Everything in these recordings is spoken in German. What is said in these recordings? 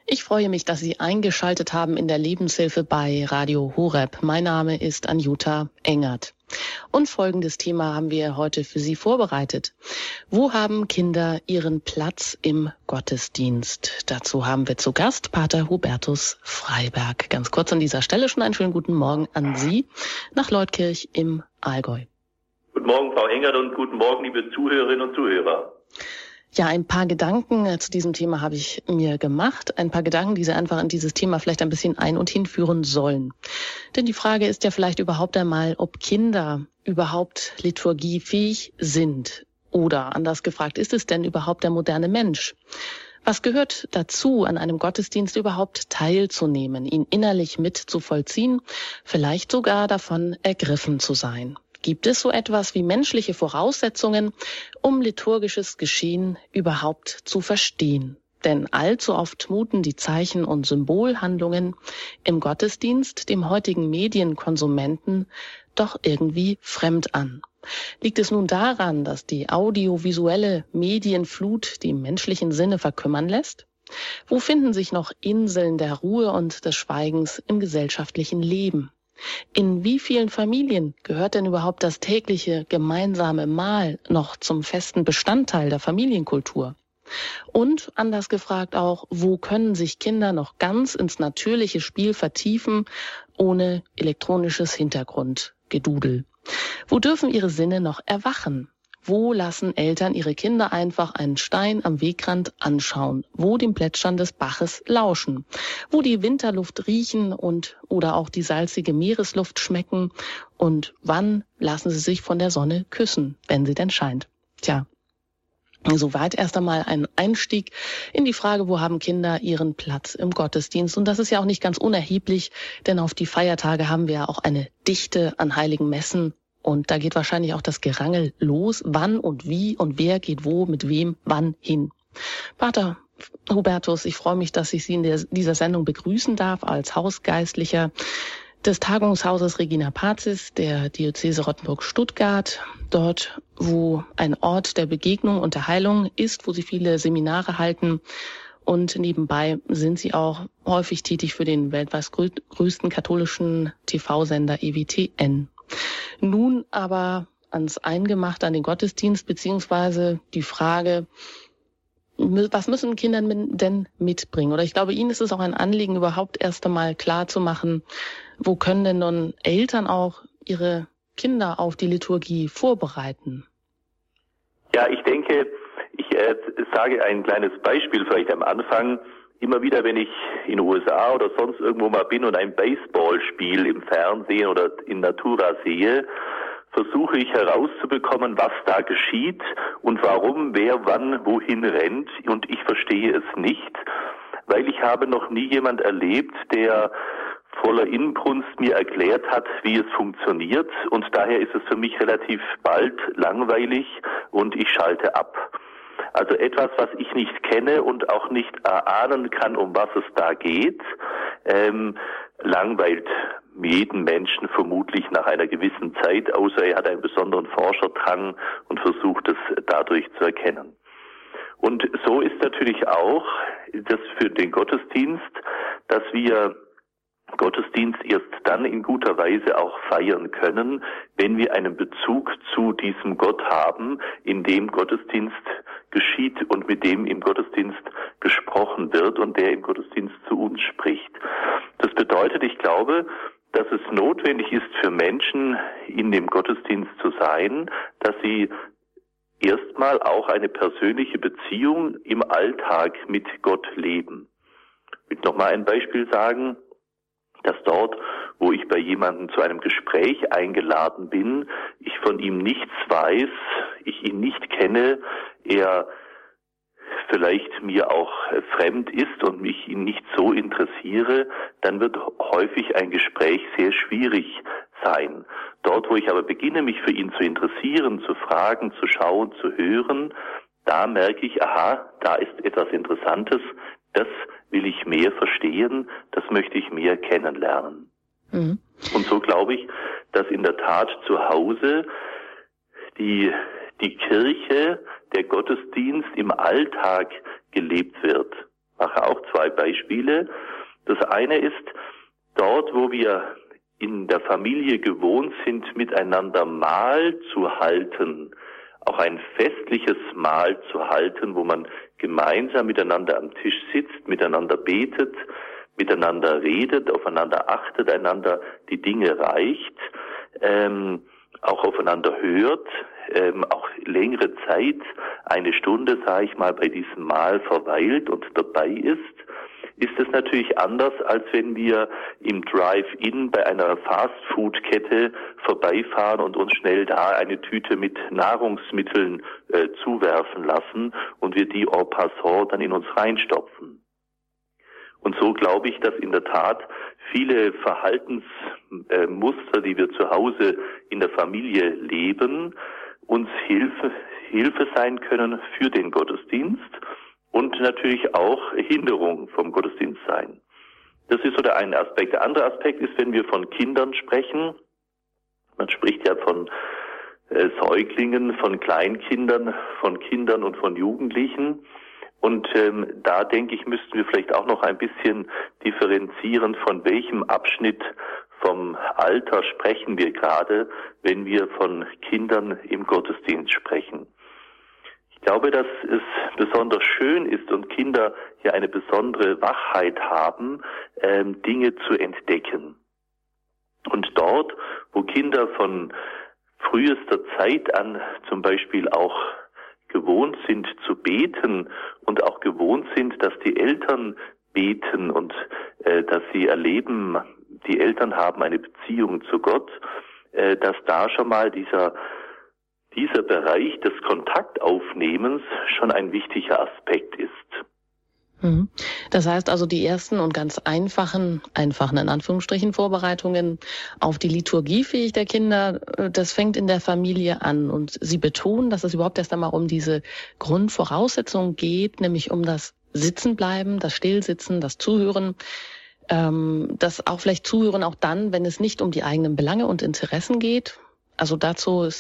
Ich freue mich, dass Sie eingeschaltet haben in der Lebenshilfe bei Radio Horeb. Mein Name ist Anjuta Engert. Und folgendes Thema haben wir heute für Sie vorbereitet. Wo haben Kinder ihren Platz im Gottesdienst? Dazu haben wir zu Gast Pater Hubertus Freiberg. Ganz kurz an dieser Stelle schon einen schönen guten Morgen an Sie nach Leutkirch im Allgäu. Guten Morgen, Frau Engert, und guten Morgen, liebe Zuhörerinnen und Zuhörer. Ja, ein paar Gedanken zu diesem Thema habe ich mir gemacht. Ein paar Gedanken, die Sie einfach in dieses Thema vielleicht ein bisschen ein- und hinführen sollen. Denn die Frage ist ja vielleicht überhaupt einmal, ob Kinder überhaupt liturgiefähig sind. Oder anders gefragt, ist es denn überhaupt der moderne Mensch? Was gehört dazu, an einem Gottesdienst überhaupt teilzunehmen, ihn innerlich mitzuvollziehen, vielleicht sogar davon ergriffen zu sein? Gibt es so etwas wie menschliche Voraussetzungen, um liturgisches Geschehen überhaupt zu verstehen? Denn allzu oft muten die Zeichen- und Symbolhandlungen im Gottesdienst dem heutigen Medienkonsumenten doch irgendwie fremd an. Liegt es nun daran, dass die audiovisuelle Medienflut die menschlichen Sinne verkümmern lässt? Wo finden sich noch Inseln der Ruhe und des Schweigens im gesellschaftlichen Leben? In wie vielen Familien gehört denn überhaupt das tägliche gemeinsame Mahl noch zum festen Bestandteil der Familienkultur? Und anders gefragt auch, wo können sich Kinder noch ganz ins natürliche Spiel vertiefen, ohne elektronisches Hintergrundgedudel? Wo dürfen ihre Sinne noch erwachen? Wo lassen Eltern ihre Kinder einfach einen Stein am Wegrand anschauen? Wo dem Plätschern des Baches lauschen? Wo die Winterluft riechen oder auch die salzige Meeresluft schmecken? Und wann lassen sie sich von der Sonne küssen, wenn sie denn scheint? Tja, soweit erst einmal ein Einstieg in die Frage, wo haben Kinder ihren Platz im Gottesdienst? Und das ist ja auch nicht ganz unerheblich, denn auf die Feiertage haben wir ja auch eine Dichte an heiligen Messen. Und da geht wahrscheinlich auch das Gerangel los, wann und wie und wer geht wo, mit wem, wann hin. Pater Hubertus, ich freue mich, dass ich Sie in dieser Sendung begrüßen darf als Hausgeistlicher des Tagungshauses Regina Pazis der Diözese Rottenburg-Stuttgart. Dort, wo ein Ort der Begegnung und der Heilung ist, wo Sie viele Seminare halten. Und nebenbei sind Sie auch häufig tätig für den weltweit größten katholischen TV-Sender EWTN. Nun aber ans Eingemachte, an den Gottesdienst, beziehungsweise die Frage, was müssen Kinder denn mitbringen? Oder ich glaube, Ihnen ist es auch ein Anliegen, überhaupt erst einmal klar zu machen, wo können denn nun Eltern auch ihre Kinder auf die Liturgie vorbereiten? Ja, ich denke, ich sage ein kleines Beispiel vielleicht am Anfang. Immer wieder, wenn ich in den USA oder sonst irgendwo mal bin und ein Baseballspiel im Fernsehen oder in Natura sehe, versuche ich herauszubekommen, was da geschieht und warum, wer, wann, wohin rennt. Und ich verstehe es nicht, weil ich habe noch nie jemand erlebt, der voller Inbrunst mir erklärt hat, wie es funktioniert. Und daher ist es für mich relativ bald langweilig und ich schalte ab. Also etwas, was ich nicht kenne und auch nicht erahnen kann, um was es da geht, langweilt jeden Menschen vermutlich nach einer gewissen Zeit, außer er hat einen besonderen Forscherdrang und versucht es dadurch zu erkennen. Und so ist natürlich auch das für den Gottesdienst, dass wir Gottesdienst erst dann in guter Weise auch feiern können, wenn wir einen Bezug zu diesem Gott haben, in dem Gottesdienst geschieht und mit dem im Gottesdienst gesprochen wird und der im Gottesdienst zu uns spricht. Das bedeutet, ich glaube, dass es notwendig ist für Menschen, in dem Gottesdienst zu sein, dass sie erstmal auch eine persönliche Beziehung im Alltag mit Gott leben. Ich will nochmal ein Beispiel sagen, dass dort, wo ich bei jemandem zu einem Gespräch eingeladen bin, ich von ihm nichts weiß, ich ihn nicht kenne, er vielleicht mir auch fremd ist und mich ihn nicht so interessiere, dann wird häufig ein Gespräch sehr schwierig sein. Dort, wo ich aber beginne, mich für ihn zu interessieren, zu fragen, zu schauen, zu hören, da merke ich, aha, da ist etwas Interessantes, das will ich mehr verstehen, das möchte ich mehr kennenlernen. Mhm. Und so glaube ich, dass in der Tat zu Hause die Kirche, der Gottesdienst im Alltag gelebt wird. mache auch 2 Beispiele. Das eine ist, dort, wo wir in der Familie gewohnt sind, miteinander Mahl zu halten, auch ein festliches Mahl zu halten, wo man gemeinsam miteinander am Tisch sitzt, miteinander betet, miteinander redet, aufeinander achtet, einander die Dinge reicht, auch aufeinander hört, auch längere Zeit, 1 Stunde, sage ich mal, bei diesem Mahl verweilt und dabei ist es natürlich anders, als wenn wir im Drive-In bei einer Fast-Food-Kette vorbeifahren und uns schnell da eine Tüte mit Nahrungsmitteln zuwerfen lassen und wir die en passant dann in uns reinstopfen. Und so glaube ich, dass in der Tat viele Verhaltensmuster, die wir zu Hause in der Familie leben, uns Hilfe sein können für den Gottesdienst und natürlich auch Hinderung vom Gottesdienst sein. Das ist so der eine Aspekt. Der andere Aspekt ist, wenn wir von Kindern sprechen. Man spricht ja von Säuglingen, von Kleinkindern, von Kindern und von Jugendlichen. Und da denke ich, müssten wir vielleicht auch noch ein bisschen differenzieren, von welchem Abschnitt vom Alter sprechen wir gerade, wenn wir von Kindern im Gottesdienst sprechen. Ich glaube, dass es besonders schön ist und Kinder hier eine besondere Wachheit haben, Dinge zu entdecken. Und dort, wo Kinder von frühester Zeit an zum Beispiel auch gewohnt sind zu beten und auch gewohnt sind, dass die Eltern beten und dass sie erleben, die Eltern haben eine Beziehung zu Gott, dass da schon mal dieser Bereich des Kontaktaufnehmens schon ein wichtiger Aspekt ist. Das heißt also, die ersten und ganz einfachen in Anführungsstrichen Vorbereitungen auf die Liturgiefähigkeit der Kinder, das fängt in der Familie an. Und Sie betonen, dass es überhaupt erst einmal um diese Grundvoraussetzung geht, nämlich um das Sitzenbleiben, das Stillsitzen, das Zuhören, das auch vielleicht Zuhören auch dann, wenn es nicht um die eigenen Belange und Interessen geht. Also dazu ist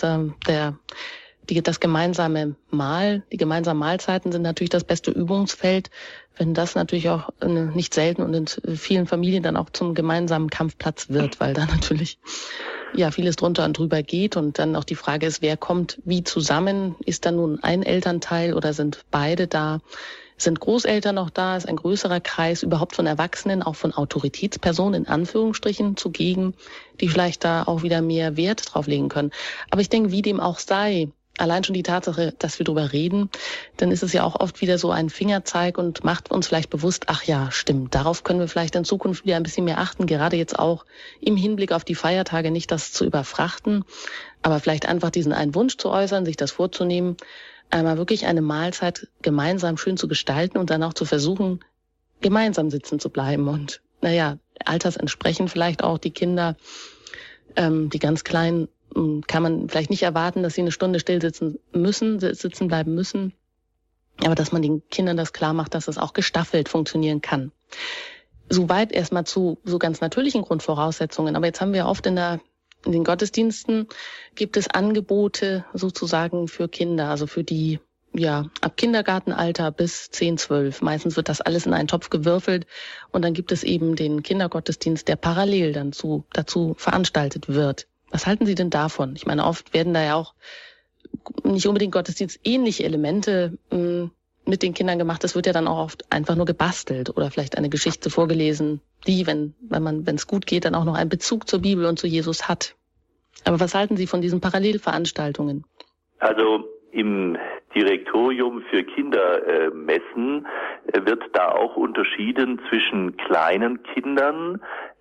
das gemeinsame Mahl, die gemeinsamen Mahlzeiten sind natürlich das beste Übungsfeld, wenn das natürlich auch nicht selten und in vielen Familien dann auch zum gemeinsamen Kampfplatz wird, weil da natürlich vieles drunter und drüber geht und dann auch die Frage ist, wer kommt wie zusammen? Ist da nun ein Elternteil oder sind beide da? Sind Großeltern noch da? Ist ein größerer Kreis überhaupt von Erwachsenen, auch von Autoritätspersonen in Anführungsstrichen zugegen, die vielleicht da auch wieder mehr Wert drauf legen können? Aber ich denke, wie dem auch sei, allein schon die Tatsache, dass wir drüber reden, dann ist es ja auch oft wieder so ein Fingerzeig und macht uns vielleicht bewusst, ach ja, stimmt, darauf können wir vielleicht in Zukunft wieder ein bisschen mehr achten, gerade jetzt auch im Hinblick auf die Feiertage, nicht das zu überfrachten, aber vielleicht einfach diesen einen Wunsch zu äußern, sich das vorzunehmen, einmal wirklich eine Mahlzeit gemeinsam schön zu gestalten und dann auch zu versuchen, gemeinsam sitzen zu bleiben und altersentsprechend vielleicht auch die Kinder, die ganz Kleinen, kann man vielleicht nicht erwarten, dass sie eine Stunde still sitzen bleiben müssen, aber dass man den Kindern das klar macht, dass es auch gestaffelt funktionieren kann. Soweit erstmal zu so ganz natürlichen Grundvoraussetzungen, aber jetzt haben wir oft in den Gottesdiensten gibt es Angebote sozusagen für Kinder, also für die ab Kindergartenalter bis 10, 12. Meistens wird das alles in einen Topf gewürfelt und dann gibt es eben den Kindergottesdienst, der parallel dann dazu veranstaltet wird. Was halten Sie denn davon? Ich meine, oft werden da ja auch nicht unbedingt gottesdienstähnliche Elemente mit den Kindern gemacht. Es wird ja dann auch oft einfach nur gebastelt oder vielleicht eine Geschichte vorgelesen, die, wenn es gut geht, dann auch noch einen Bezug zur Bibel und zu Jesus hat. Aber was halten Sie von diesen Parallelveranstaltungen? Also im Direktorium für Kindermessen wird da auch unterschieden zwischen kleinen Kindern,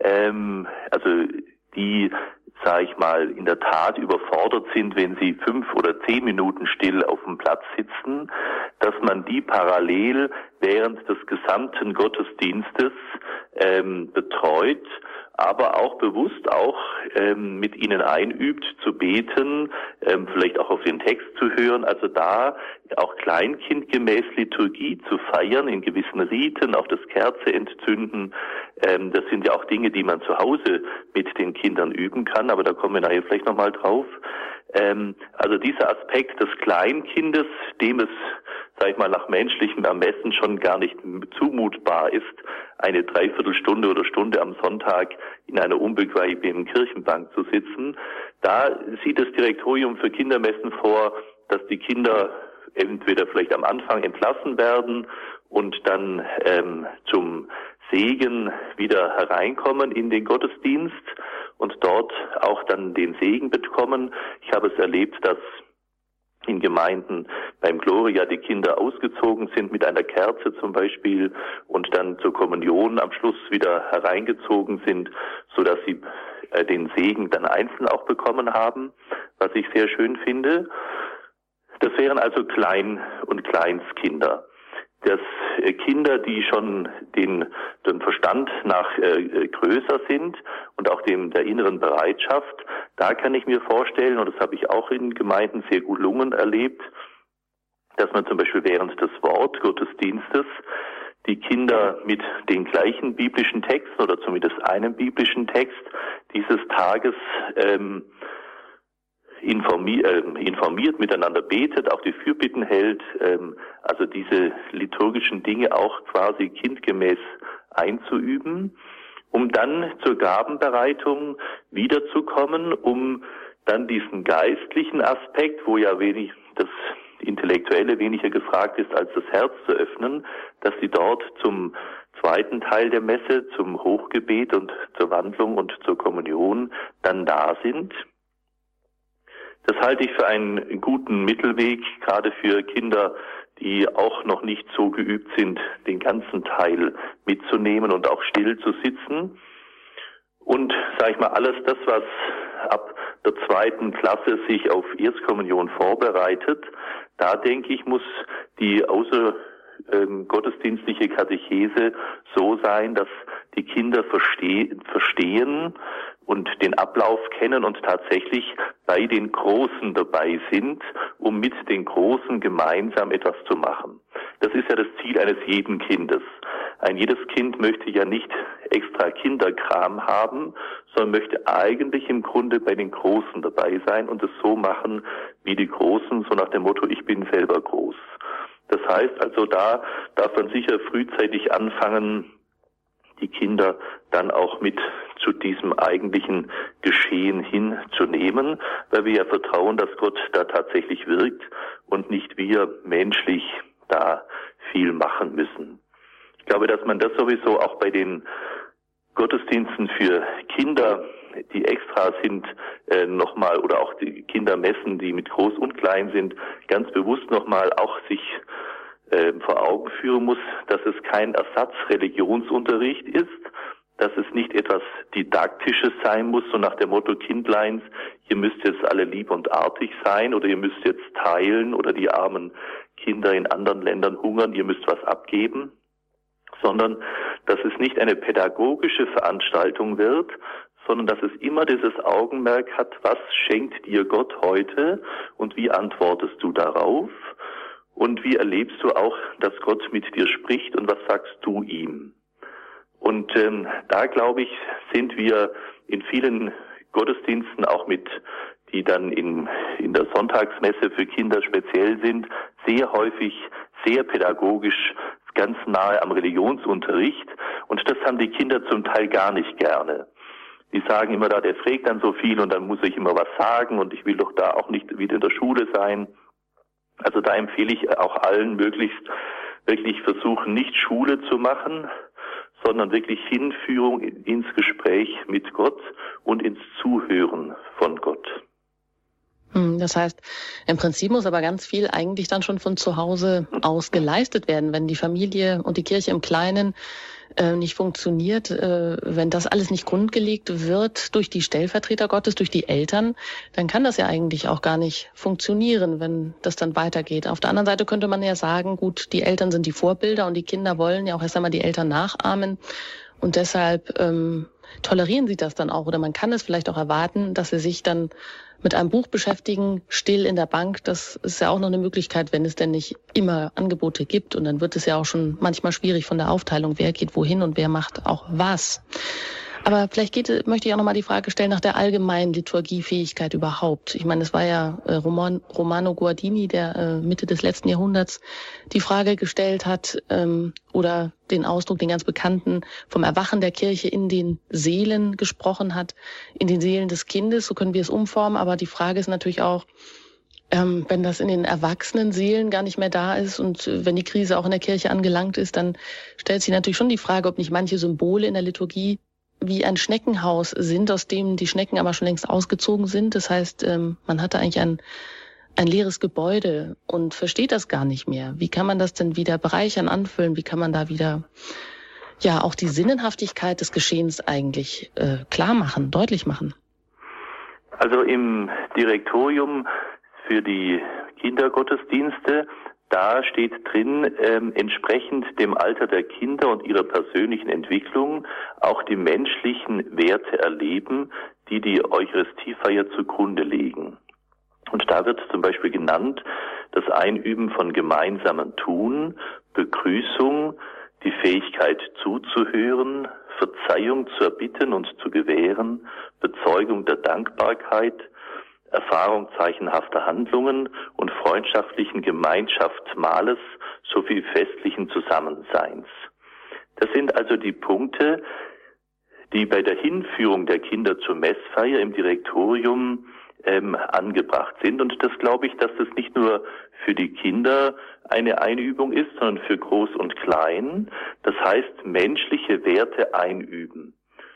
die, sage ich mal, in der Tat überfordert sind, wenn sie 5 oder 10 Minuten still auf dem Platz sitzen, dass man die parallel während des gesamten Gottesdienstes betreut, aber auch bewusst auch mit ihnen einübt zu beten, vielleicht auch auf den Text zu hören, also da auch kleinkindgemäß Liturgie zu feiern, in gewissen Riten, auch das Kerze entzünden. Das sind ja auch Dinge, die man zu Hause mit den Kindern üben kann, aber da kommen wir nachher vielleicht nochmal drauf. Also dieser Aspekt des Kleinkindes, dem es sag ich mal, nach menschlichem Ermessen schon gar nicht zumutbar ist, eine Dreiviertelstunde oder Stunde am Sonntag in einer unbequemen Kirchenbank zu sitzen. Da sieht das Direktorium für Kindermessen vor, dass die Kinder entweder vielleicht am Anfang entlassen werden und dann zum Segen wieder hereinkommen in den Gottesdienst und dort auch dann den Segen bekommen. Ich habe es erlebt, dass in Gemeinden beim Gloria die Kinder ausgezogen sind mit einer Kerze zum Beispiel und dann zur Kommunion am Schluss wieder hereingezogen sind, sodass sie den Segen dann einzeln auch bekommen haben, was ich sehr schön finde. Das wären also Klein- und Kleinstkinder. Dass Kinder, die schon den Verstand nach größer sind und auch der inneren Bereitschaft, da kann ich mir vorstellen, und das habe ich auch in Gemeinden sehr gut gelungen erlebt, dass man zum Beispiel während des Wortgottesdienstes die Kinder mit den gleichen biblischen Texten oder zumindest einem biblischen Text dieses Tages informiert, miteinander betet, auch die Fürbitten hält, also diese liturgischen Dinge auch quasi kindgemäß einzuüben, um dann zur Gabenbereitung wiederzukommen, um dann diesen geistlichen Aspekt, wo ja das Intellektuelle weniger gefragt ist, als das Herz zu öffnen, dass sie dort zum zweiten Teil der Messe, zum Hochgebet und zur Wandlung und zur Kommunion dann da sind. Das halte ich für einen guten Mittelweg, gerade für Kinder, die auch noch nicht so geübt sind, den ganzen Teil mitzunehmen und auch still zu sitzen. Und, sage ich mal, alles das, was ab der 2. Klasse sich auf Erstkommunion vorbereitet, da denke ich, muss die gottesdienstliche Katechese so sein, dass die Kinder verstehen und den Ablauf kennen und tatsächlich bei den Großen dabei sind, um mit den Großen gemeinsam etwas zu machen. Das ist ja das Ziel eines jeden Kindes. Jedes Kind möchte ja nicht extra Kinderkram haben, sondern möchte eigentlich im Grunde bei den Großen dabei sein und es so machen wie die Großen, so nach dem Motto, ich bin selber groß. Das heißt also, da darf man sicher frühzeitig anfangen, die Kinder dann auch mit zu diesem eigentlichen Geschehen hinzunehmen, weil wir ja vertrauen, dass Gott da tatsächlich wirkt und nicht wir menschlich da viel machen müssen. Ich glaube, dass man das sowieso auch bei den Gottesdiensten für Kinder, die extra sind, nochmal, oder auch die Kindermessen, die mit groß und klein sind, ganz bewusst nochmal auch sich vor Augen führen muss, dass es kein Ersatzreligionsunterricht ist, dass es nicht etwas Didaktisches sein muss, so nach dem Motto Kindleins, ihr müsst jetzt alle lieb und artig sein oder ihr müsst jetzt teilen oder die armen Kinder in anderen Ländern hungern, ihr müsst was abgeben, sondern dass es nicht eine pädagogische Veranstaltung wird, sondern dass es immer dieses Augenmerk hat, was schenkt dir Gott heute und wie antwortest du darauf? Und wie erlebst du auch, dass Gott mit dir spricht und was sagst du ihm? Und da, glaube ich, sind wir in vielen Gottesdiensten, auch die dann in der Sonntagsmesse für Kinder speziell sind, sehr häufig, sehr pädagogisch, ganz nahe am Religionsunterricht. Und das haben die Kinder zum Teil gar nicht gerne. Die sagen immer, der fragt dann so viel und dann muss ich immer was sagen und ich will doch da auch nicht wieder in der Schule sein. Also da empfehle ich auch allen möglichst wirklich versuchen, nicht Schule zu machen, sondern wirklich Hinführung ins Gespräch mit Gott und ins Zuhören von Gott. Das heißt, im Prinzip muss aber ganz viel eigentlich dann schon von zu Hause aus geleistet werden, wenn die Familie und die Kirche im Kleinen nicht funktioniert, wenn das alles nicht grundgelegt wird durch die Stellvertreter Gottes, durch die Eltern, dann kann das ja eigentlich auch gar nicht funktionieren, wenn das dann weitergeht. Auf der anderen Seite könnte man ja sagen, gut, die Eltern sind die Vorbilder und die Kinder wollen ja auch erst einmal die Eltern nachahmen und deshalb tolerieren sie das dann auch oder man kann es vielleicht auch erwarten, dass sie sich dann mit einem Buch beschäftigen, still in der Bank. Das ist ja auch noch eine Möglichkeit, wenn es denn nicht immer Angebote gibt. Und dann wird es ja auch schon manchmal schwierig von der Aufteilung, wer geht wohin und wer macht auch was. Aber vielleicht möchte ich auch nochmal die Frage stellen nach der allgemeinen Liturgiefähigkeit überhaupt. Ich meine, es war ja Romano Guardini, der Mitte des letzten Jahrhunderts die Frage gestellt hat, oder den Ausdruck, den ganz bekannten, vom Erwachen der Kirche in den Seelen gesprochen hat, in den Seelen des Kindes, so können wir es umformen. Aber die Frage ist natürlich auch, wenn das in den erwachsenen Seelen gar nicht mehr da ist und wenn die Krise auch in der Kirche angelangt ist, dann stellt sich natürlich schon die Frage, ob nicht manche Symbole in der Liturgie wie ein Schneckenhaus sind, aus dem die Schnecken aber schon längst ausgezogen sind. Das heißt, man hatte eigentlich ein leeres Gebäude und versteht das gar nicht mehr. Wie kann man das denn wieder bereichern, anfüllen? Wie kann man da wieder ja auch die Sinnhaftigkeit des Geschehens eigentlich klar machen, deutlich machen? Also im Direktorium für die Kindergottesdienste, da steht drin, entsprechend dem Alter der Kinder und ihrer persönlichen Entwicklung auch die menschlichen Werte erleben, die die Eucharistiefeier zugrunde legen. Und da wird zum Beispiel genannt, das Einüben von gemeinsamen Tun, Begrüßung, die Fähigkeit zuzuhören, Verzeihung zu erbitten und zu gewähren, Bezeugung der Dankbarkeit, Erfahrung zeichenhafter Handlungen und freundschaftlichen Gemeinschaftsmahles sowie festlichen Zusammenseins. Das sind also die Punkte, die bei der Hinführung der Kinder zur Messfeier im Direktorium angebracht sind. Und das glaube ich, dass das nicht nur für die Kinder eine Einübung ist, sondern für Groß und Klein. Das heißt, menschliche Werte einüben.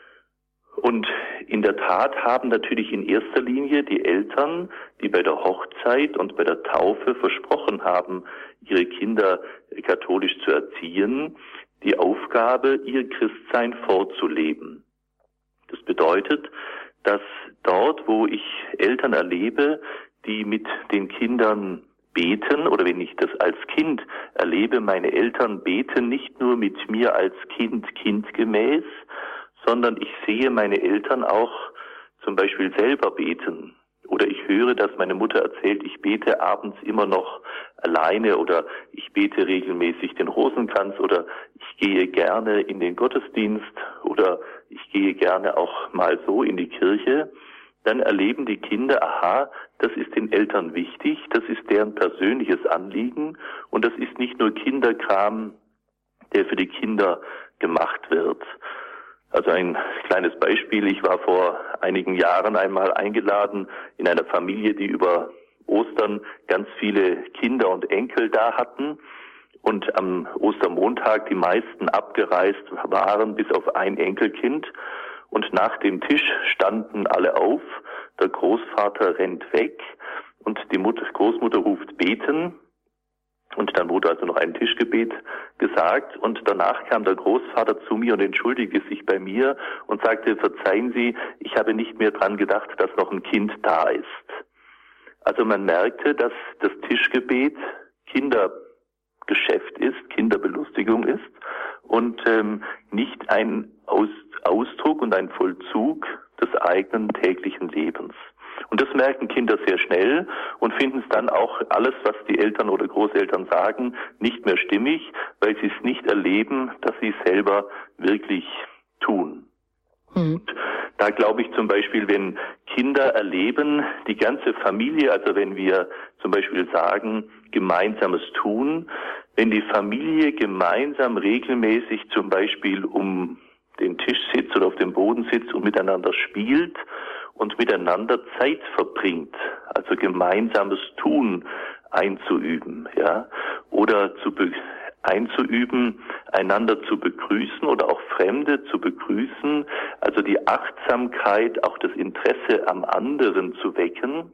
Und in der Tat haben natürlich in erster Linie die Eltern, die bei der Hochzeit und bei der Taufe versprochen haben, ihre Kinder katholisch zu erziehen, die Aufgabe, ihr Christsein vorzuleben. Das bedeutet, dass dort, wo ich Eltern erlebe, die mit den Kindern beten, oder wenn ich das als Kind erlebe, meine Eltern beten nicht nur mit mir als Kind kindgemäß, sondern ich sehe meine Eltern auch zum Beispiel selber beten. Oder ich höre, dass meine Mutter erzählt, ich bete abends immer noch alleine oder ich bete regelmäßig den Rosenkranz oder ich gehe gerne in den Gottesdienst oder ich gehe gerne auch mal so in die Kirche. Dann erleben die Kinder, aha, das ist den Eltern wichtig, das ist deren persönliches Anliegen und das ist nicht nur Kinderkram, der für die Kinder gemacht wird. Also ein kleines Beispiel, ich war vor einigen Jahren einmal eingeladen in einer Familie, die über Ostern ganz viele Kinder und Enkel da hatten und am Ostermontag die meisten abgereist waren, bis auf ein Enkelkind. Und nach dem Tisch standen alle auf, der Großvater rennt weg und die Großmutter ruft beten. Und dann wurde also noch ein Tischgebet gesagt und danach kam der Großvater zu mir und entschuldigte sich bei mir und sagte, verzeihen Sie, ich habe nicht mehr dran gedacht, dass noch ein Kind da ist. Also man merkte, dass das Tischgebet Kindergeschäft ist, Kinderbelustigung ist und nicht ein Ausdruck und ein Vollzug des eigenen täglichen Lebens. Und das merken Kinder sehr schnell und finden es dann auch alles, was die Eltern oder Großeltern sagen, nicht mehr stimmig, weil sie es nicht erleben, dass sie es selber wirklich tun. Und da glaube ich zum Beispiel, wenn Kinder erleben, die ganze Familie, also wenn wir zum Beispiel sagen, gemeinsames Tun, wenn die Familie gemeinsam regelmäßig zum Beispiel um den Tisch sitzt oder auf dem Boden sitzt und miteinander spielt und miteinander Zeit verbringt, also gemeinsames Tun einzuüben, ja, oder einzuüben, einander zu begrüßen oder auch Fremde zu begrüßen, also die Achtsamkeit, auch das Interesse am anderen zu wecken,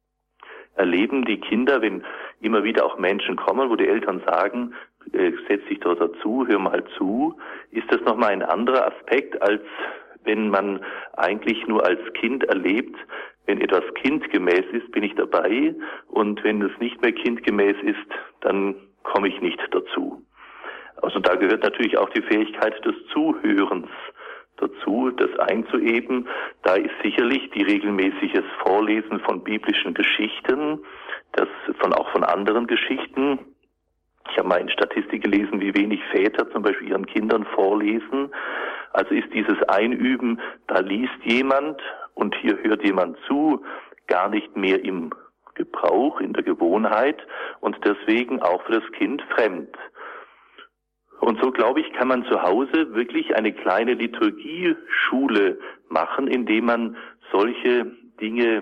erleben die Kinder, wenn immer wieder auch Menschen kommen, wo die Eltern sagen, setz dich doch dazu, hör mal zu, ist das nochmal ein anderer Aspekt, als wenn man eigentlich nur als Kind erlebt, wenn etwas kindgemäß ist, bin ich dabei und wenn es nicht mehr kindgemäß ist, dann komme ich nicht dazu. Also da gehört natürlich auch die Fähigkeit des Zuhörens dazu, das einzuüben. Da ist sicherlich die regelmäßiges Vorlesen von biblischen Geschichten, auch von anderen Geschichten. Ich habe mal in Statistik gelesen, wie wenig Väter zum Beispiel ihren Kindern vorlesen. Also ist dieses Einüben, da liest jemand und hier hört jemand zu, gar nicht mehr im Gebrauch, in der Gewohnheit und deswegen auch für das Kind fremd. Und so, glaube ich, kann man zu Hause wirklich eine kleine Liturgieschule machen, indem man solche Dinge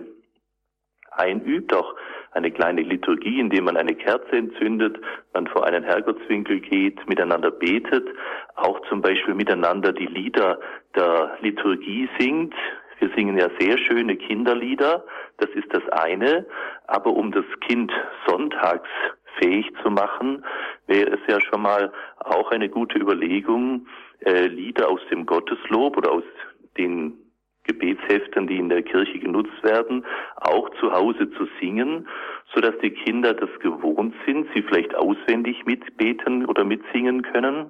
einübt, auch eine kleine Liturgie, indem man eine Kerze entzündet, man vor einen Herrgottswinkel geht, miteinander betet, auch zum Beispiel miteinander die Lieder der Liturgie singt. Wir singen ja sehr schöne Kinderlieder, das ist das eine, aber um das Kind sonntags fähig zu machen, wäre es ja schon mal auch eine gute Überlegung, Lieder aus dem Gotteslob oder aus den Gebetsheften, die in der Kirche genutzt werden, auch zu Hause zu singen, so dass die Kinder das gewohnt sind, sie vielleicht auswendig mitbeten oder mitsingen können.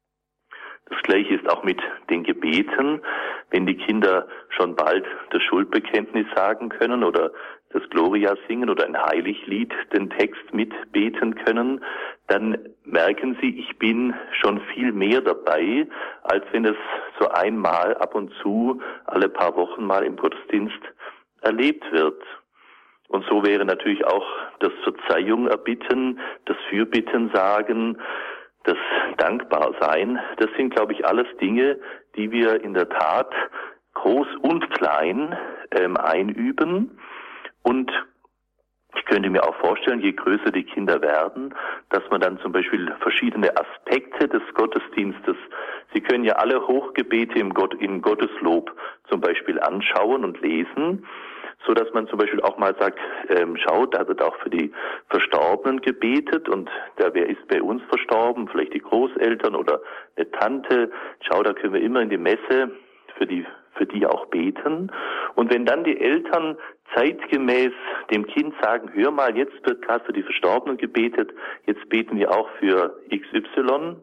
Das Gleiche ist auch mit den Gebeten. Wenn die Kinder schon bald das Schuldbekenntnis sagen können oder das Gloria singen oder ein Heiliglied, den Text mitbeten können, dann merken sie, ich bin schon viel mehr dabei, als wenn es so einmal ab und zu alle paar Wochen mal im Gottesdienst erlebt wird. Und so wäre natürlich auch das Verzeihung erbitten, das Fürbitten sagen, das Dankbarsein, das sind, glaube ich, alles Dinge, die wir in der Tat groß und klein einüben. Und ich könnte mir auch vorstellen, je größer die Kinder werden, dass man dann zum Beispiel verschiedene Aspekte des Gottesdienstes, sie können ja alle Hochgebete im Gotteslob zum Beispiel anschauen und lesen, so dass man zum Beispiel auch mal sagt, schau, da wird auch für die Verstorbenen gebetet und wer ist bei uns verstorben, vielleicht die Großeltern oder eine Tante, schau, da können wir immer in die Messe für die auch beten. Und wenn dann die Eltern zeitgemäß dem Kind sagen, hör mal, jetzt wird gerade für die Verstorbenen gebetet, jetzt beten wir auch für XY,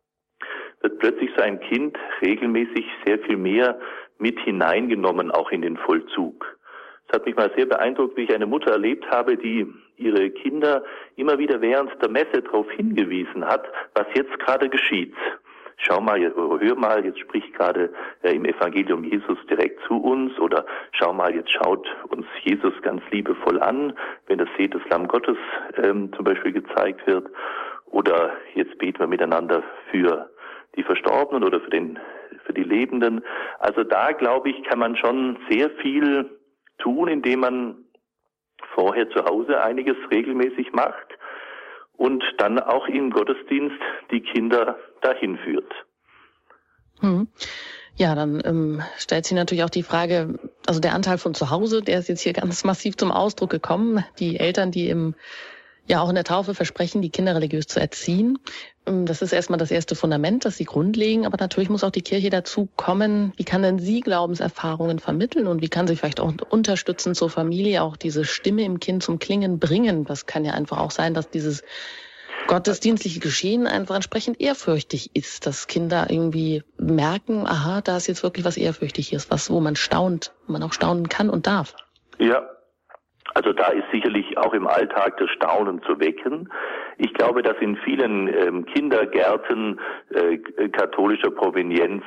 wird plötzlich so ein Kind regelmäßig sehr viel mehr mit hineingenommen, auch in den Vollzug. Es hat mich mal sehr beeindruckt, wie ich eine Mutter erlebt habe, die ihre Kinder immer wieder während der Messe darauf hingewiesen hat, was jetzt gerade geschieht. Schau mal, hör mal, jetzt spricht gerade im Evangelium Jesus direkt zu uns oder schau mal, jetzt schaut uns Jesus ganz liebevoll an, wenn das Seht des Lamm Gottes zum Beispiel gezeigt wird oder jetzt beten wir miteinander für die Verstorbenen oder für die Lebenden. Also da, glaube ich, kann man schon sehr viel tun, indem man vorher zu Hause einiges regelmäßig macht und dann auch im Gottesdienst die Kinder dahin führt. Ja, dann stellt sich natürlich auch die Frage, also der Anteil von zu Hause, der ist jetzt hier ganz massiv zum Ausdruck gekommen. Die Eltern, die auch in der Taufe versprechen, die Kinder religiös zu erziehen. Das ist erstmal das erste Fundament, das sie grundlegen. Aber natürlich muss auch die Kirche dazu kommen. Wie kann denn sie Glaubenserfahrungen vermitteln und wie kann sie vielleicht auch unterstützen zur Familie, auch diese Stimme im Kind zum Klingen bringen? Das kann ja einfach auch sein, dass dieses gottesdienstliche Geschehen einfach entsprechend ehrfürchtig ist, dass Kinder irgendwie merken, aha, da ist jetzt wirklich was Ehrfürchtiges, wo man staunt, man auch staunen kann und darf. Ja. Also da ist sicherlich auch im Alltag das Staunen zu wecken. Ich glaube, dass in vielen Kindergärten katholischer Provenienz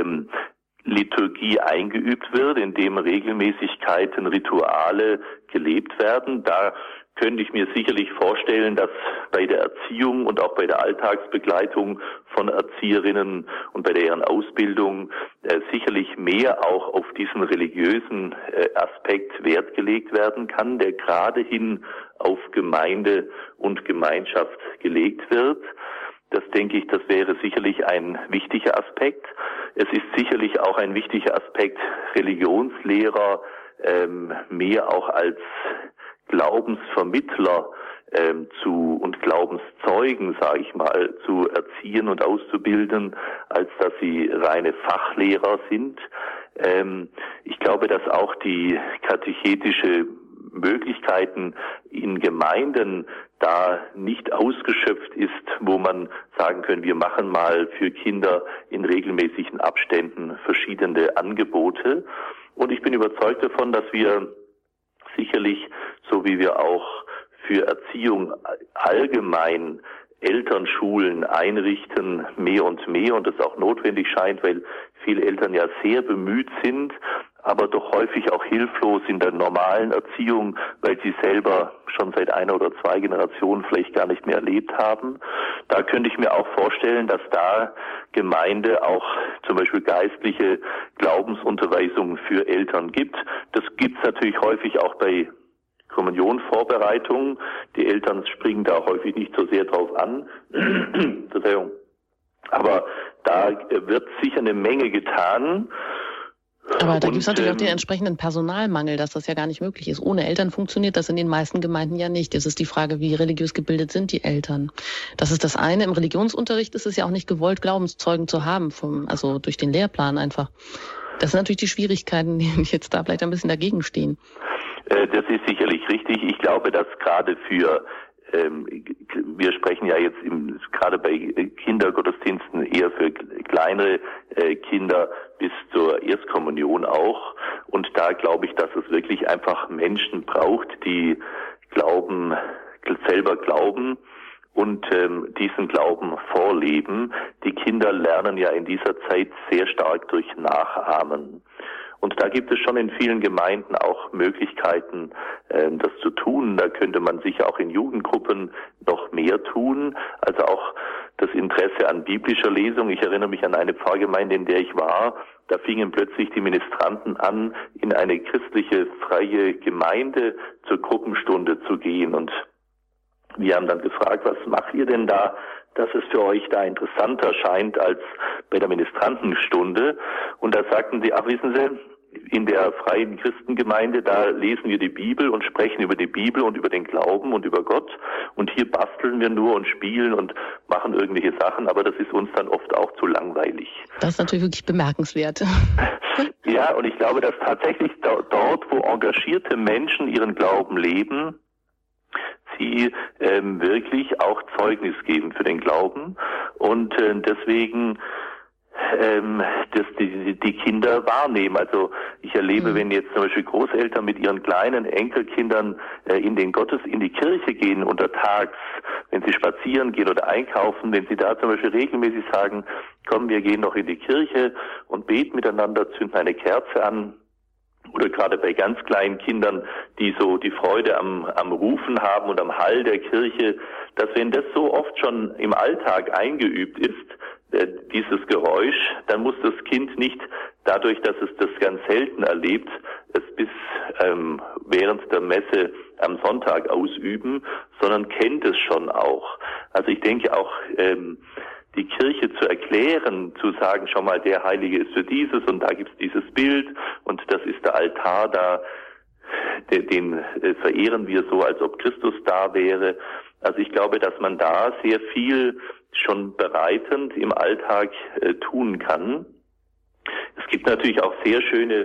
Liturgie eingeübt wird, indem Regelmäßigkeiten, Rituale gelebt werden. Da könnte ich mir sicherlich vorstellen, dass bei der Erziehung und auch bei der Alltagsbegleitung von Erzieherinnen und bei deren Ausbildung sicherlich mehr auch auf diesen religiösen Aspekt Wert gelegt werden kann, der gerade hin auf Gemeinde und Gemeinschaft gelegt wird. Das denke ich, das wäre sicherlich ein wichtiger Aspekt. Es ist sicherlich auch ein wichtiger Aspekt, Religionslehrer mehr auch als Glaubensvermittler und Glaubenszeugen, sage ich mal, zu erziehen und auszubilden, als dass sie reine Fachlehrer sind. Ich glaube, dass auch die katechetische Möglichkeiten in Gemeinden da nicht ausgeschöpft ist, wo man sagen können, wir machen mal für Kinder in regelmäßigen Abständen verschiedene Angebote. Und ich bin überzeugt davon, dass wir sicherlich, so wie wir auch für Erziehung allgemein Elternschulen einrichten, mehr und das auch notwendig scheint, weil viele Eltern ja sehr bemüht sind, aber doch häufig auch hilflos in der normalen Erziehung, weil sie selber schon seit 1 oder 2 Generationen vielleicht gar nicht mehr erlebt haben. Da könnte ich mir auch vorstellen, dass da Gemeinde auch zum Beispiel geistliche Glaubensunterweisungen für Eltern gibt. Das gibt's natürlich häufig auch bei Kommunionvorbereitungen. Die Eltern springen da häufig nicht so sehr drauf an. Aber da wird sicher eine Menge getan. Aber da gibt es natürlich auch den entsprechenden Personalmangel, dass das ja gar nicht möglich ist. Ohne Eltern funktioniert das in den meisten Gemeinden ja nicht. Es ist die Frage, wie religiös gebildet sind die Eltern. Das ist das eine. Im Religionsunterricht ist es ja auch nicht gewollt, Glaubenszeugen zu haben, also durch den Lehrplan einfach. Das sind natürlich die Schwierigkeiten, die jetzt da vielleicht ein bisschen dagegen stehen. Das ist sicherlich richtig. Ich glaube, dass gerade wir sprechen ja jetzt gerade bei Kindergottesdiensten eher für kleinere Kinder bis zur Erstkommunion auch. Und da glaube ich, dass es wirklich einfach Menschen braucht, die selber glauben und diesen Glauben vorleben. Die Kinder lernen ja in dieser Zeit sehr stark durch Nachahmen. Und da gibt es schon in vielen Gemeinden auch Möglichkeiten, das zu tun. Da könnte man sicher auch in Jugendgruppen noch mehr tun. Also auch das Interesse an biblischer Lesung. Ich erinnere mich an eine Pfarrgemeinde, in der ich war. Da fingen plötzlich die Ministranten an, in eine christliche freie Gemeinde zur Gruppenstunde zu gehen. Und wir haben dann gefragt, was macht ihr denn da, dass es für euch da interessanter scheint als bei der Ministrantenstunde? Und da sagten sie, wissen Sie, in der freien Christengemeinde, da lesen wir die Bibel und sprechen über die Bibel und über den Glauben und über Gott. Und hier basteln wir nur und spielen und machen irgendwelche Sachen, aber das ist uns dann oft auch zu langweilig. Das ist natürlich wirklich bemerkenswert. Ja, und ich glaube, dass tatsächlich dort, wo engagierte Menschen ihren Glauben leben, sie wirklich auch Zeugnis geben für den Glauben und deswegen die Kinder wahrnehmen. Also ich erlebe, wenn jetzt zum Beispiel Großeltern mit ihren kleinen Enkelkindern in die Kirche gehen untertags, wenn sie spazieren gehen oder einkaufen, wenn sie da zum Beispiel regelmäßig sagen, komm, wir gehen noch in die Kirche und beten miteinander, zünden eine Kerze an. Oder gerade bei ganz kleinen Kindern, die so die Freude am Rufen haben und am Hall der Kirche, dass wenn das so oft schon im Alltag eingeübt ist, dieses Geräusch, dann muss das Kind nicht dadurch, dass es das ganz selten erlebt, es bis während der Messe am Sonntag ausüben, sondern kennt es schon auch. Also ich denke auch, die Kirche zu erklären, zu sagen, schau mal, der Heilige ist für dieses und da gibt's dieses Bild und das ist der Altar da, den verehren wir so, als ob Christus da wäre. Also ich glaube, dass man da sehr viel schon bereitend im Alltag tun kann. Es gibt natürlich auch sehr schöne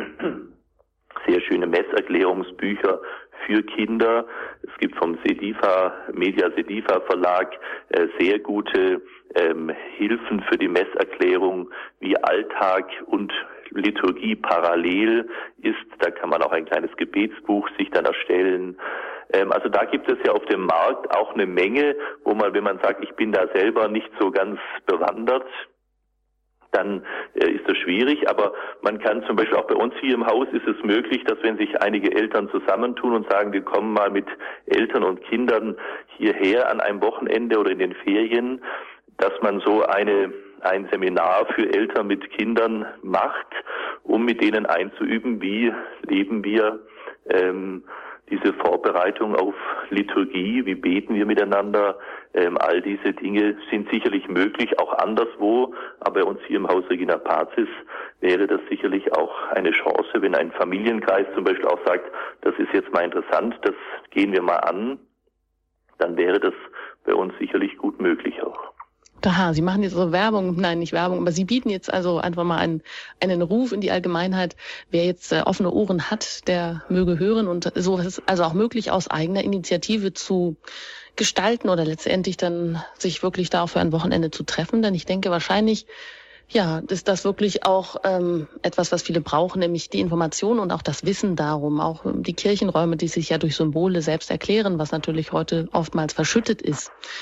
Messerklärungsbücher für Kinder. Es gibt vom Media Sedifa Verlag sehr gute Hilfen für die Messerklärung, wie Alltag und Liturgie parallel ist. Da kann man auch ein kleines Gebetsbuch sich dann erstellen. Also da gibt es ja auf dem Markt auch eine Menge, wo man, wenn man sagt, ich bin da selber nicht so ganz bewandert, dann ist das schwierig. Aber man kann zum Beispiel auch bei uns hier im Haus ist es möglich, dass wenn sich einige Eltern zusammentun und sagen, wir kommen mal mit Eltern und Kindern hierher an einem Wochenende oder in den Ferien, dass man so ein Seminar für Eltern mit Kindern macht, um mit denen einzuüben, wie leben wir diese Vorbereitung auf Liturgie, wie beten wir miteinander, all diese Dinge sind sicherlich möglich, auch anderswo, aber bei uns hier im Haus Regina Pazis wäre das sicherlich auch eine Chance, wenn ein Familienkreis zum Beispiel auch sagt, das ist jetzt mal interessant, das gehen wir mal an, dann wäre das bei uns sicherlich gut möglich auch. Aha, Sie machen jetzt so Werbung, nein, nicht Werbung, aber Sie bieten jetzt also einfach mal einen Ruf in die Allgemeinheit. Wer jetzt offene Ohren hat, der möge hören und so ist es also auch möglich, aus eigener Initiative zu gestalten oder letztendlich dann sich wirklich da auch für ein Wochenende zu treffen. Denn ich denke wahrscheinlich, ja, ist das wirklich auch etwas, was viele brauchen, nämlich die Information und auch das Wissen darum, auch die Kirchenräume, die sich ja durch Symbole selbst erklären, was natürlich heute oftmals verschüttet ist.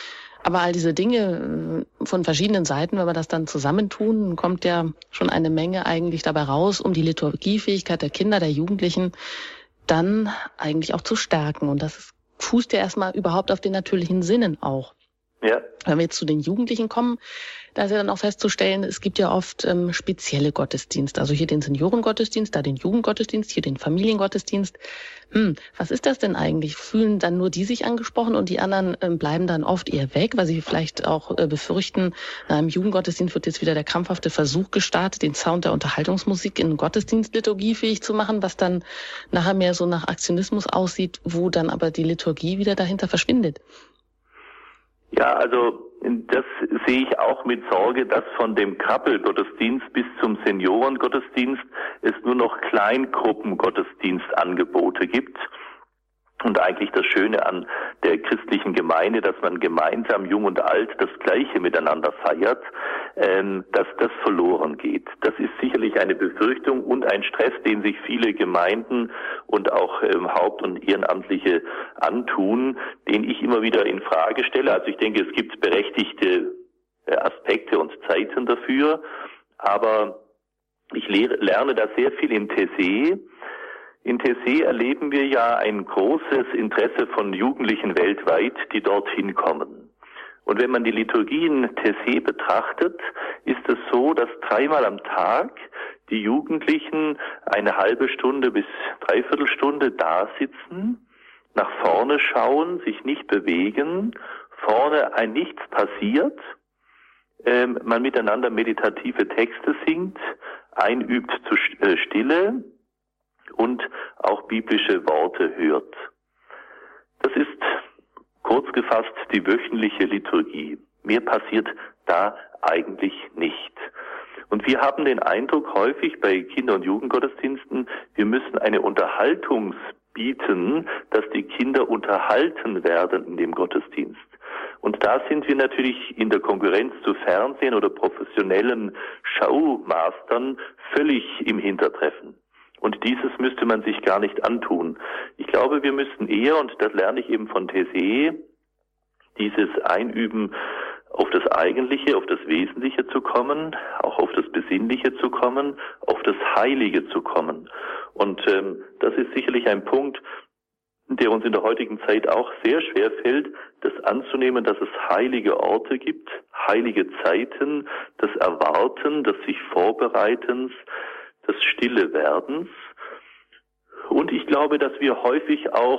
Aber all diese Dinge von verschiedenen Seiten, wenn wir das dann zusammentun, kommt ja schon eine Menge eigentlich dabei raus, um die Liturgiefähigkeit der Kinder, der Jugendlichen dann eigentlich auch zu stärken. Und das fußt ja erstmal überhaupt auf den natürlichen Sinnen auch. Ja. Wenn wir jetzt zu den Jugendlichen kommen, da ist ja dann auch festzustellen, es gibt ja oft spezielle Gottesdienste. Also hier den Seniorengottesdienst, da den Jugendgottesdienst, hier den Familiengottesdienst. Was ist das denn eigentlich? Fühlen dann nur die sich angesprochen und die anderen bleiben dann oft eher weg, weil sie vielleicht auch befürchten, im Jugendgottesdienst wird jetzt wieder der krampfhafte Versuch gestartet, den Sound der Unterhaltungsmusik in Gottesdienstliturgie fähig zu machen, was dann nachher mehr so nach Aktionismus aussieht, wo dann aber die Liturgie wieder dahinter verschwindet. Ja, also das sehe ich auch mit Sorge, dass von dem Krabbelgottesdienst bis zum Seniorengottesdienst es nur noch Kleingruppengottesdienstangebote gibt. Und eigentlich das Schöne an der christlichen Gemeinde, dass man gemeinsam, jung und alt, das Gleiche miteinander feiert, dass das verloren geht. Das ist sicherlich eine Befürchtung und ein Stress, den sich viele Gemeinden und auch Haupt- und Ehrenamtliche antun, den ich immer wieder in Frage stelle. Also ich denke, es gibt berechtigte Aspekte und Zeiten dafür, aber ich lerne da sehr viel in Taizé. In Taizé erleben wir ja ein großes Interesse von Jugendlichen weltweit, die dorthin kommen. Und wenn man die Liturgie in Taizé betrachtet, ist es so, dass 3-mal am Tag die Jugendlichen eine halbe Stunde bis 3/4 Stunde da sitzen, nach vorne schauen, sich nicht bewegen, vorne ein Nichts passiert, man miteinander meditative Texte singt, einübt zur Stille und auch biblische Worte hört. Das ist kurz gefasst die wöchentliche Liturgie. Mehr passiert da eigentlich nicht. Und wir haben den Eindruck häufig bei Kinder- und Jugendgottesdiensten, wir müssen eine Unterhaltung bieten, dass die Kinder unterhalten werden in dem Gottesdienst. Und da sind wir natürlich in der Konkurrenz zu Fernsehen oder professionellen Schaumastern völlig im Hintertreffen. Und dieses müsste man sich gar nicht antun. Ich glaube, wir müssten eher, und das lerne ich eben von Taizé, dieses Einüben auf das Eigentliche, auf das Wesentliche zu kommen, auch auf das Besinnliche zu kommen, auf das Heilige zu kommen. Und das ist sicherlich ein Punkt, der uns in der heutigen Zeit auch sehr schwer fällt, das anzunehmen, dass es heilige Orte gibt, heilige Zeiten, das Erwarten, des sich Vorbereitens, des Stillewerdens. Und ich glaube, dass wir häufig auch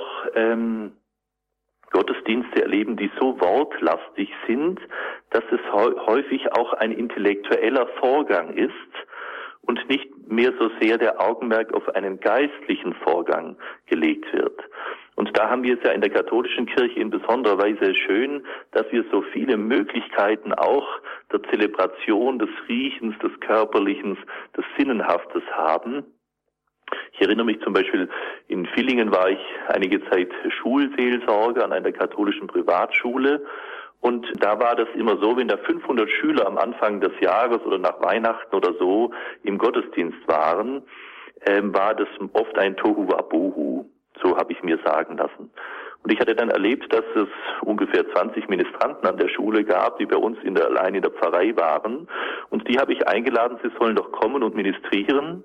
Gottesdienste erleben, die so wortlastig sind, dass es häufig auch ein intellektueller Vorgang ist und nicht mehr so sehr der Augenmerk auf einen geistlichen Vorgang gelegt wird. Und da haben wir es ja in der katholischen Kirche in besonderer Weise schön, dass wir so viele Möglichkeiten auch der Zelebration, des Riechens, des Körperlichen, des Sinnenhaftes haben. Ich erinnere mich zum Beispiel, in Villingen war ich einige Zeit Schulseelsorger an einer katholischen Privatschule. Und da war das immer so, wenn da 500 Schüler am Anfang des Jahres oder nach Weihnachten oder so im Gottesdienst waren, war das oft ein Tohuwabohu. So habe ich mir sagen lassen. Und ich hatte dann erlebt, dass es ungefähr 20 Ministranten an der Schule gab, die bei uns allein in der Pfarrei waren. Und die habe ich eingeladen, sie sollen doch kommen und ministrieren.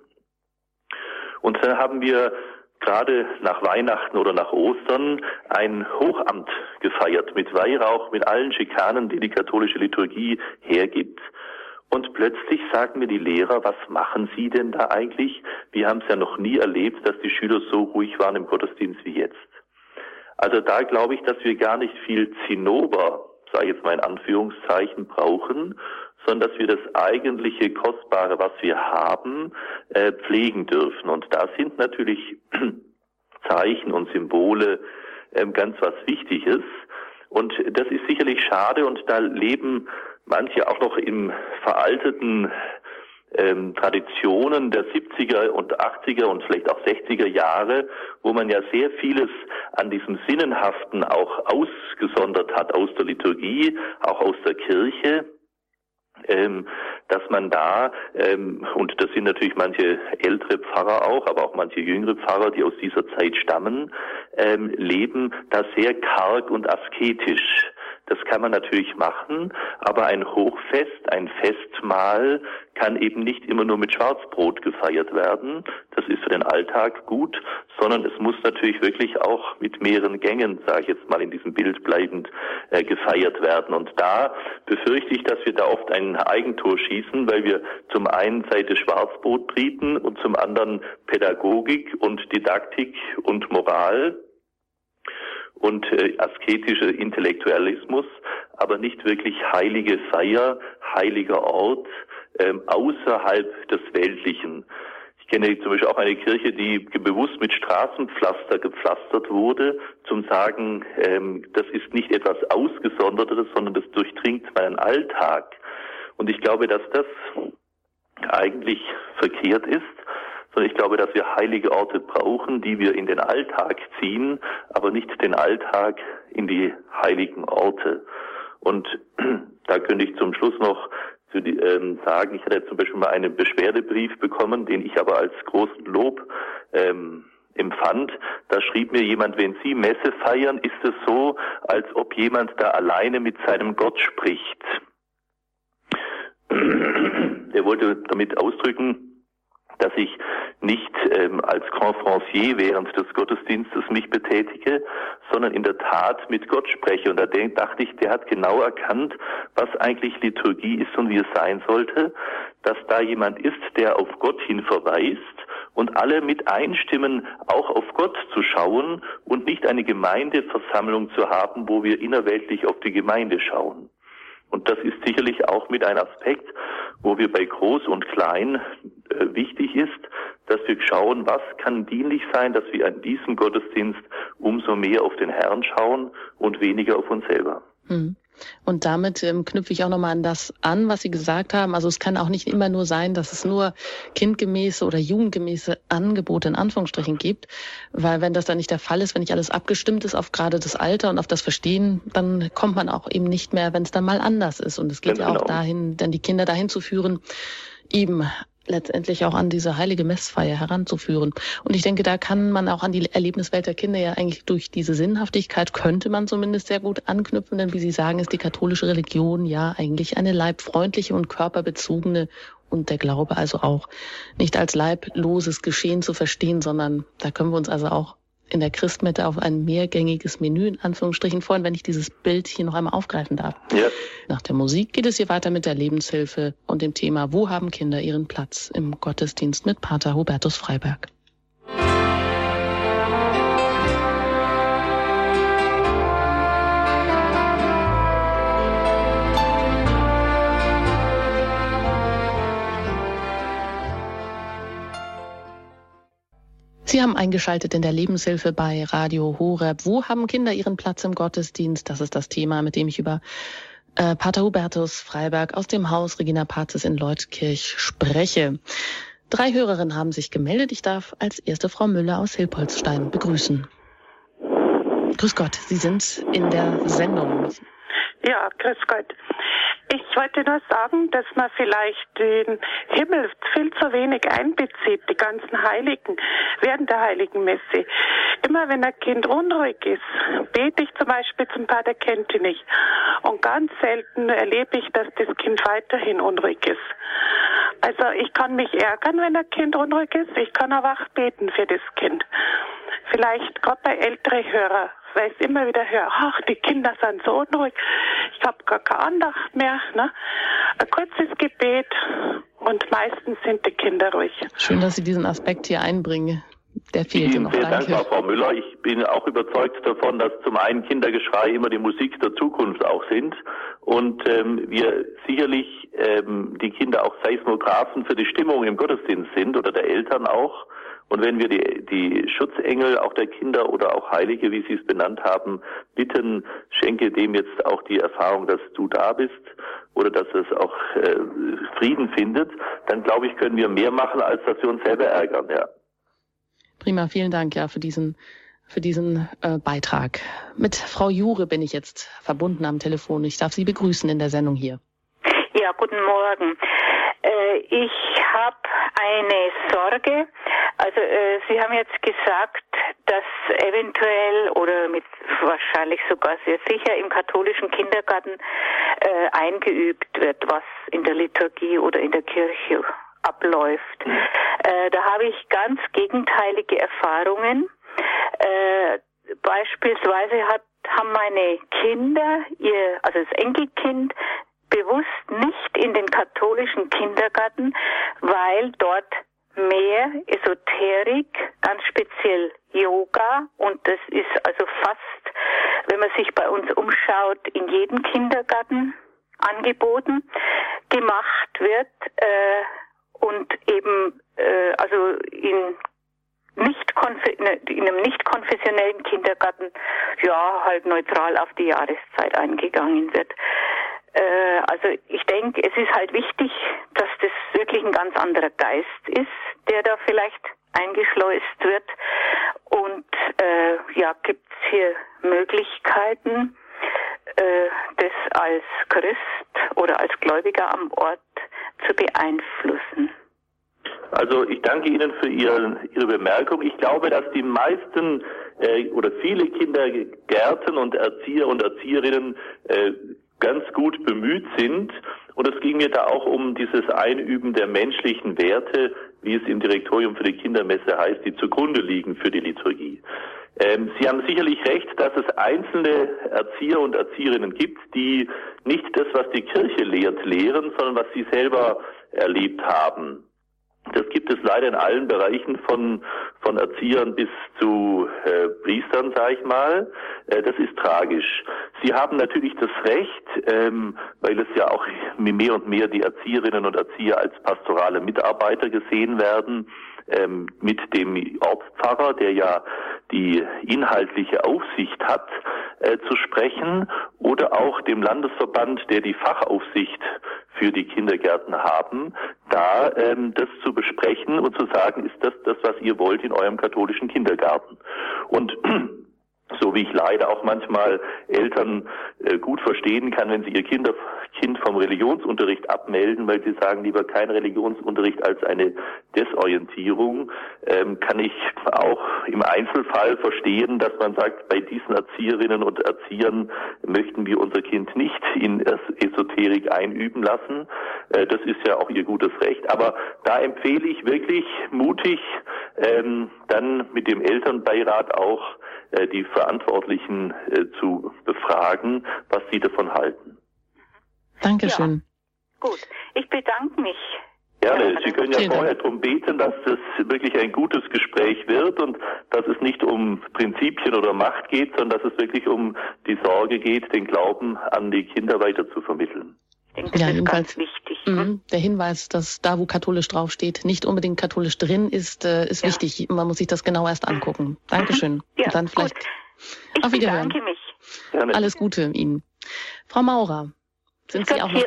Und dann haben wir gerade nach Weihnachten oder nach Ostern ein Hochamt gefeiert mit Weihrauch, mit allen Schikanen, die die katholische Liturgie hergibt. Und plötzlich sagen mir die Lehrer, was machen Sie denn da eigentlich? Wir haben es ja noch nie erlebt, dass die Schüler so ruhig waren im Gottesdienst wie jetzt. Also da glaube ich, dass wir gar nicht viel Zinnober, sage ich jetzt mal in Anführungszeichen, brauchen, sondern dass wir das eigentliche Kostbare, was wir haben, pflegen dürfen. Und da sind natürlich Zeichen und Symbole ganz was Wichtiges. Und das ist sicherlich schade und da leben manche auch noch in veralteten Traditionen der 70er und 80er und vielleicht auch 60er Jahre, wo man ja sehr vieles an diesem Sinnenhaften auch ausgesondert hat aus der Liturgie, auch aus der Kirche, dass man da, und das sind natürlich manche ältere Pfarrer auch, aber auch manche jüngere Pfarrer, die aus dieser Zeit stammen, leben da sehr karg und asketisch. Das kann man natürlich machen, aber ein Hochfest, ein Festmahl kann eben nicht immer nur mit Schwarzbrot gefeiert werden. Das ist für den Alltag gut, sondern es muss natürlich wirklich auch mit mehreren Gängen, sage ich jetzt mal in diesem Bild bleibend, gefeiert werden. Und da befürchte ich, dass wir da oft ein Eigentor schießen, weil wir zum einen Seite Schwarzbrot bieten und zum anderen Pädagogik und Didaktik und Moral und asketischer Intellektualismus, aber nicht wirklich heilige Feier, heiliger Ort außerhalb des Weltlichen. Ich kenne zum Beispiel auch eine Kirche, die bewusst mit Straßenpflaster gepflastert wurde, zum Sagen, das ist nicht etwas Ausgesondertes, sondern das durchdringt meinen Alltag. Und ich glaube, dass das eigentlich verkehrt ist, sondern ich glaube, dass wir heilige Orte brauchen, die wir in den Alltag ziehen, aber nicht den Alltag in die heiligen Orte. Und da könnte ich zum Schluss noch sagen, ich hatte zum Beispiel mal einen Beschwerdebrief bekommen, den ich aber als großen Lob empfand. Da schrieb mir jemand, wenn Sie Messe feiern, ist es so, als ob jemand da alleine mit seinem Gott spricht. Er wollte damit ausdrücken, dass ich nicht als Conférencier während des Gottesdienstes mich betätige, sondern in der Tat mit Gott spreche. Und da dachte ich, der hat genau erkannt, was eigentlich Liturgie ist und wie es sein sollte, dass da jemand ist, der auf Gott hin verweist und alle mit einstimmen, auch auf Gott zu schauen und nicht eine Gemeindeversammlung zu haben, wo wir innerweltlich auf die Gemeinde schauen. Und das ist sicherlich auch mit einem Aspekt, wo wir bei Groß und Klein wichtig ist, dass wir schauen, was kann dienlich sein, dass wir an diesem Gottesdienst umso mehr auf den Herrn schauen und weniger auf uns selber. Und damit knüpfe ich auch nochmal an das an, was Sie gesagt haben. Also es kann auch nicht immer nur sein, dass es nur kindgemäße oder jugendgemäße Angebote in Anführungsstrichen gibt, weil wenn das dann nicht der Fall ist, wenn nicht alles abgestimmt ist auf gerade das Alter und auf das Verstehen, dann kommt man auch eben nicht mehr, wenn es dann mal anders ist. Und es geht ja auch dahin, dann die Kinder dahin zu führen, eben letztendlich auch an diese heilige Messfeier heranzuführen. Und ich denke, da kann man auch an die Erlebniswelt der Kinder ja eigentlich durch diese Sinnhaftigkeit könnte man zumindest sehr gut anknüpfen, denn wie Sie sagen, ist die katholische Religion ja eigentlich eine leibfreundliche und körperbezogene und der Glaube also auch nicht als leibloses Geschehen zu verstehen, sondern da können wir uns also auch in der Christmette auf ein mehrgängiges Menü in Anführungsstrichen freuen, wenn ich dieses Bild hier noch einmal aufgreifen darf. Ja. Nach der Musik geht es hier weiter mit der Lebenshilfe und dem Thema Wo haben Kinder ihren Platz im Gottesdienst mit Pater Hubertus Freyberg. Sie haben eingeschaltet in der Lebenshilfe bei Radio Horeb. Wo haben Kinder ihren Platz im Gottesdienst? Das ist das Thema, mit dem ich über Pater Hubertus Freyberg aus dem Haus Regina Pazis in Leutkirch spreche. 3 Hörerinnen haben sich gemeldet. Ich darf als erste Frau Müller aus Hilpoltstein begrüßen. Grüß Gott, Sie sind in der Sendung. Ja, grüß Gott. Ich wollte nur sagen, dass man vielleicht den Himmel viel zu wenig einbezieht, die ganzen Heiligen, während der Heiligen Messe. Immer wenn ein Kind unruhig ist, bete ich zum Beispiel zum Pater Kentenich. Und ganz selten erlebe ich, dass das Kind weiterhin unruhig ist. Also ich kann mich ärgern, wenn ein Kind unruhig ist. Ich kann aber auch beten für das Kind. Vielleicht gerade bei älteren Hörern, weil ich immer wieder höre, ach, die Kinder sind so unruhig, ich habe gar keine Andacht mehr. Ne? Ein kurzes Gebet und meistens sind die Kinder ruhig. Schön, dass Sie diesen Aspekt hier einbringen. Der fehlte noch. Vielen Dank, Frau Müller. Ich bin auch überzeugt davon, dass zum einen Kindergeschrei immer die Musik der Zukunft auch sind und wir sicherlich die Kinder auch Seismographen für die Stimmung im Gottesdienst sind oder der Eltern auch. Und wenn wir die Schutzengel auch der Kinder oder auch Heilige, wie Sie es benannt haben, bitten, schenke dem jetzt auch die Erfahrung, dass du da bist oder dass es auch Frieden findet, dann glaube ich, können wir mehr machen, als dass wir uns selber ärgern, ja. Prima, vielen Dank ja für diesen Beitrag. Mit Frau Jure bin ich jetzt verbunden am Telefon. Ich darf Sie begrüßen in der Sendung hier. Ja, guten Morgen. Ich habe eine Sorge. Also Sie haben jetzt gesagt, dass eventuell oder mit wahrscheinlich sogar sehr sicher im katholischen Kindergarten eingeübt wird, was in der Liturgie oder in der Kirche abläuft. Da habe ich ganz gegenteilige Erfahrungen. Beispielsweise haben meine Kinder, also das Enkelkind, bewusst nicht in den katholischen Kindergarten, weil dort mehr Esoterik, ganz speziell Yoga, und das ist also fast, wenn man sich bei uns umschaut, in jedem Kindergarten angeboten, gemacht wird und eben also in einem nicht konfessionellen Kindergarten ja halt neutral auf die Jahreszeit eingegangen wird. Also ich denke, es ist halt wichtig, dass das wirklich ein ganz anderer Geist ist, der da vielleicht eingeschleust wird. Und ja, gibt es hier Möglichkeiten, das als Christ oder als Gläubiger am Ort zu beeinflussen? Also ich danke Ihnen für Ihre Bemerkung. Ich glaube, dass die meisten oder viele Kindergärten und Erzieher und Erzieherinnen ganz gut bemüht sind. Und es ging mir da auch um dieses Einüben der menschlichen Werte, wie es im Direktorium für die Kindermesse heißt, die zugrunde liegen für die Liturgie. Sie haben sicherlich recht, dass es einzelne Erzieher und Erzieherinnen gibt, die nicht das, was die Kirche lehrt, lehren, sondern was sie selber erlebt haben. Das gibt es leider in allen Bereichen von Erziehern bis zu Priestern, sag ich mal. Das ist tragisch. Sie haben natürlich das Recht, weil es ja auch mehr und mehr die Erzieherinnen und Erzieher als pastorale Mitarbeiter gesehen werden, mit dem Ortspfarrer, der ja die inhaltliche Aufsicht hat, zu sprechen, oder auch dem Landesverband, der die Fachaufsicht für die Kindergärten haben, da das zu besprechen und zu sagen, ist das, was ihr wollt in eurem katholischen Kindergarten. Und so wie ich leider auch manchmal Eltern gut verstehen kann, wenn sie ihr Kind vom Religionsunterricht abmelden, weil sie sagen, lieber kein Religionsunterricht als eine Desorientierung, kann ich auch im Einzelfall verstehen, dass man sagt, bei diesen Erzieherinnen und Erziehern möchten wir unser Kind nicht in Esoterik einüben lassen. Das ist ja auch ihr gutes Recht. Aber da empfehle ich wirklich mutig, dann mit dem Elternbeirat auch die Verantwortlichen zu befragen, was sie davon halten. Dankeschön. Ja, gut, ich bedanke mich. Gerne. Sie können ja vorher darum beten, dass das wirklich ein gutes Gespräch wird und dass es nicht um Prinzipien oder Macht geht, sondern dass es wirklich um die Sorge geht, den Glauben an die Kinder weiter zu vermitteln. Ich denke, das ist ganz wichtig. Der Hinweis, dass da, wo katholisch draufsteht, nicht unbedingt katholisch drin ist, ist wichtig. Man muss sich das genau erst angucken. Dankeschön. Ja, und dann vielleicht ich auf Wiederhören. Bedanke mich. Gerne. Alles Gute Ihnen. Frau Maurer, sind Sie auch noch...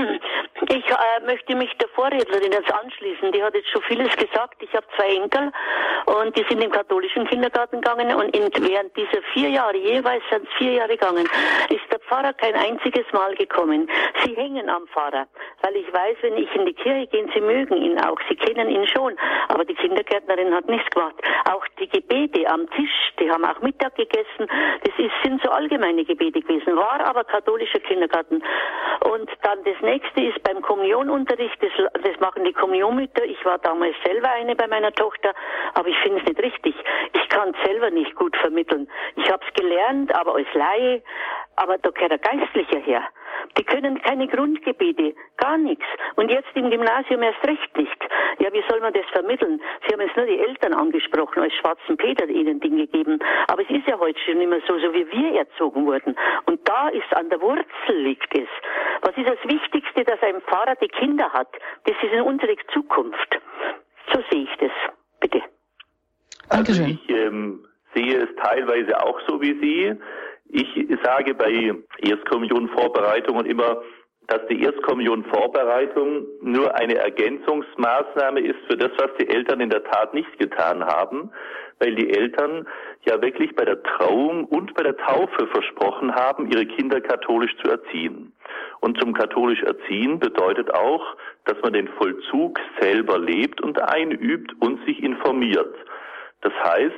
Ich möchte mich der Vorrednerin jetzt anschließen. Die hat jetzt schon vieles gesagt. Ich habe 2 Enkel und die sind im katholischen Kindergarten gegangen und während dieser 4 Jahre, jeweils sind es 4 Jahre gegangen, ist der Pfarrer kein einziges Mal gekommen. Sie hängen am Pfarrer, weil ich weiß, wenn ich in die Kirche gehe, sie mögen ihn auch, sie kennen ihn schon, aber die Kindergärtnerin hat nichts gemacht. Auch die Gebete am Tisch, die haben auch Mittag gegessen, sind so allgemeine Gebete gewesen, war aber katholischer Kindergarten. Und dann das nächste ist beim Kommunionunterricht, das machen die Kommunionmütter. Ich war damals selber eine bei meiner Tochter, aber ich finde es nicht richtig. Ich kann es selber nicht gut vermitteln. Ich habe es gelernt, aber als Laie, aber da gehört der Geistliche her. Die können keine Grundgebete, gar nichts. Und jetzt im Gymnasium erst recht nicht. Ja, wie soll man das vermitteln? Sie haben jetzt nur die Eltern angesprochen, als schwarzen Peter ihnen Dinge gegeben. Aber es ist ja heute schon immer so wie wir erzogen wurden. Und da ist an der Wurzel liegt es. Was ist das Wichtigste, dass ein Pfarrer die Kinder hat? Das ist in unsere Zukunft. So sehe ich das. Bitte. Dankeschön. Also ich sehe es teilweise auch so wie Sie. Ich sage bei Erstkommunionvorbereitungen immer, dass die Erstkommunionvorbereitung nur eine Ergänzungsmaßnahme ist für das, was die Eltern in der Tat nicht getan haben, weil die Eltern ja wirklich bei der Trauung und bei der Taufe versprochen haben, ihre Kinder katholisch zu erziehen. Und zum katholisch Erziehen bedeutet auch, dass man den Vollzug selber lebt und einübt und sich informiert. Das heißt,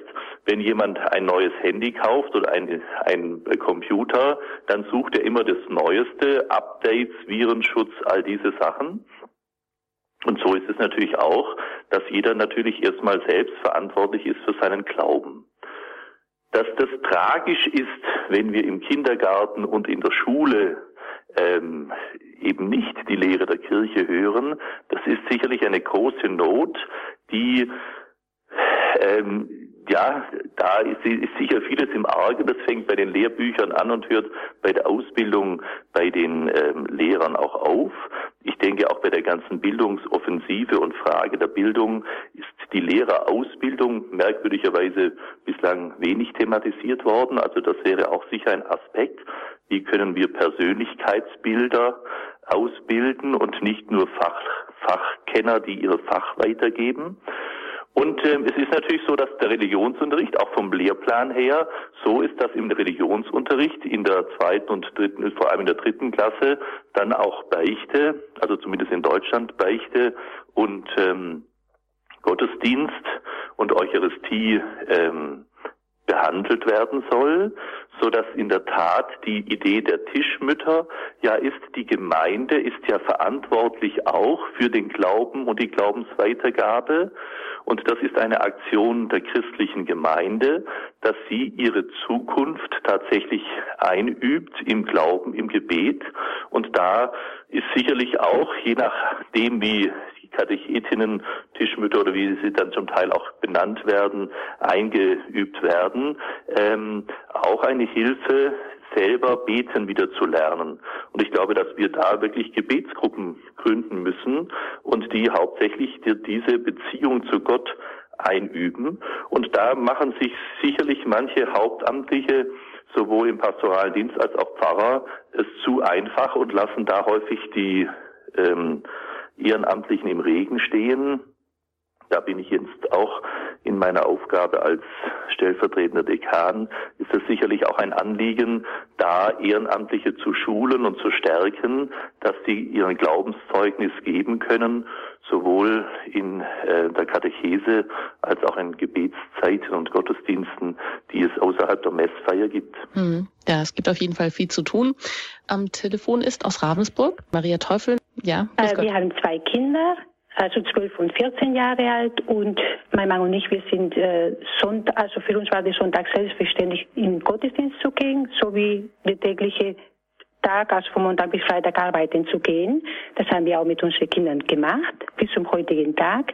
wenn jemand ein neues Handy kauft oder ein Computer, dann sucht er immer das Neueste, Updates, Virenschutz, all diese Sachen. Und so ist es natürlich auch, dass jeder natürlich erstmal selbst verantwortlich ist für seinen Glauben. Dass das tragisch ist, wenn wir im Kindergarten und in der Schule eben nicht die Lehre der Kirche hören, das ist sicherlich eine große Not, die da ist sicher vieles im Argen. Das fängt bei den Lehrbüchern an und hört bei der Ausbildung bei den Lehrern auch auf. Ich denke, auch bei der ganzen Bildungsoffensive und Frage der Bildung ist die Lehrerausbildung merkwürdigerweise bislang wenig thematisiert worden. Also das wäre auch sicher ein Aspekt. Wie können wir Persönlichkeitsbilder ausbilden und nicht nur Fachkenner, die ihr Fach weitergeben? Und es ist natürlich so, dass der Religionsunterricht auch vom Lehrplan her so ist, dass im Religionsunterricht in der 2. und 3., vor allem in der 3. Klasse, dann auch Beichte, also zumindest in Deutschland Beichte und Gottesdienst und Eucharistie behandelt werden soll, so dass in der Tat die Idee der Tischmütter ja ist, die Gemeinde ist ja verantwortlich auch für den Glauben und die Glaubensweitergabe. Und das ist eine Aktion der christlichen Gemeinde, dass sie ihre Zukunft tatsächlich einübt im Glauben, im Gebet. Und da ist sicherlich auch, je nachdem wie die Katechetinnen, Tischmütter oder wie sie dann zum Teil auch benannt werden, eingeübt werden, auch eine Hilfe, selber beten wieder zu lernen. Und ich glaube, dass wir da wirklich Gebetsgruppen gründen müssen und die hauptsächlich diese Beziehung zu Gott einüben. Und da machen sich sicherlich manche Hauptamtliche, sowohl im pastoralen Dienst als auch Pfarrer, es zu einfach und lassen da häufig die Ehrenamtlichen im Regen stehen. Da bin ich jetzt auch in meiner Aufgabe als stellvertretender Dekan, ist es sicherlich auch ein Anliegen, da Ehrenamtliche zu schulen und zu stärken, dass sie ihren Glaubenszeugnis geben können, sowohl in der Katechese als auch in Gebetszeiten und Gottesdiensten, die es außerhalb der Messfeier gibt. Ja, es gibt auf jeden Fall viel zu tun. Am Telefon ist aus Ravensburg Maria Teufel. Ja, wir haben 2 Kinder. Also 12 und 14 Jahre alt, und mein Mann und ich, wir sind also für uns war der Sonntag selbstverständlich in den Gottesdienst zu gehen, sowie der tägliche Tag, also von Montag bis Freitag arbeiten zu gehen. Das haben wir auch mit unseren Kindern gemacht, bis zum heutigen Tag.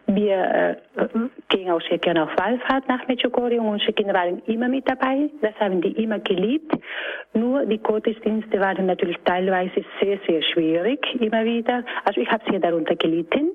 Wir gehen auch sehr gerne auf Wallfahrt nach Medjugorje und unsere Kinder waren immer mit dabei. Das haben die immer geliebt. Nur die Gottesdienste waren natürlich teilweise sehr, sehr schwierig, immer wieder. Also ich habe sehr darunter gelitten,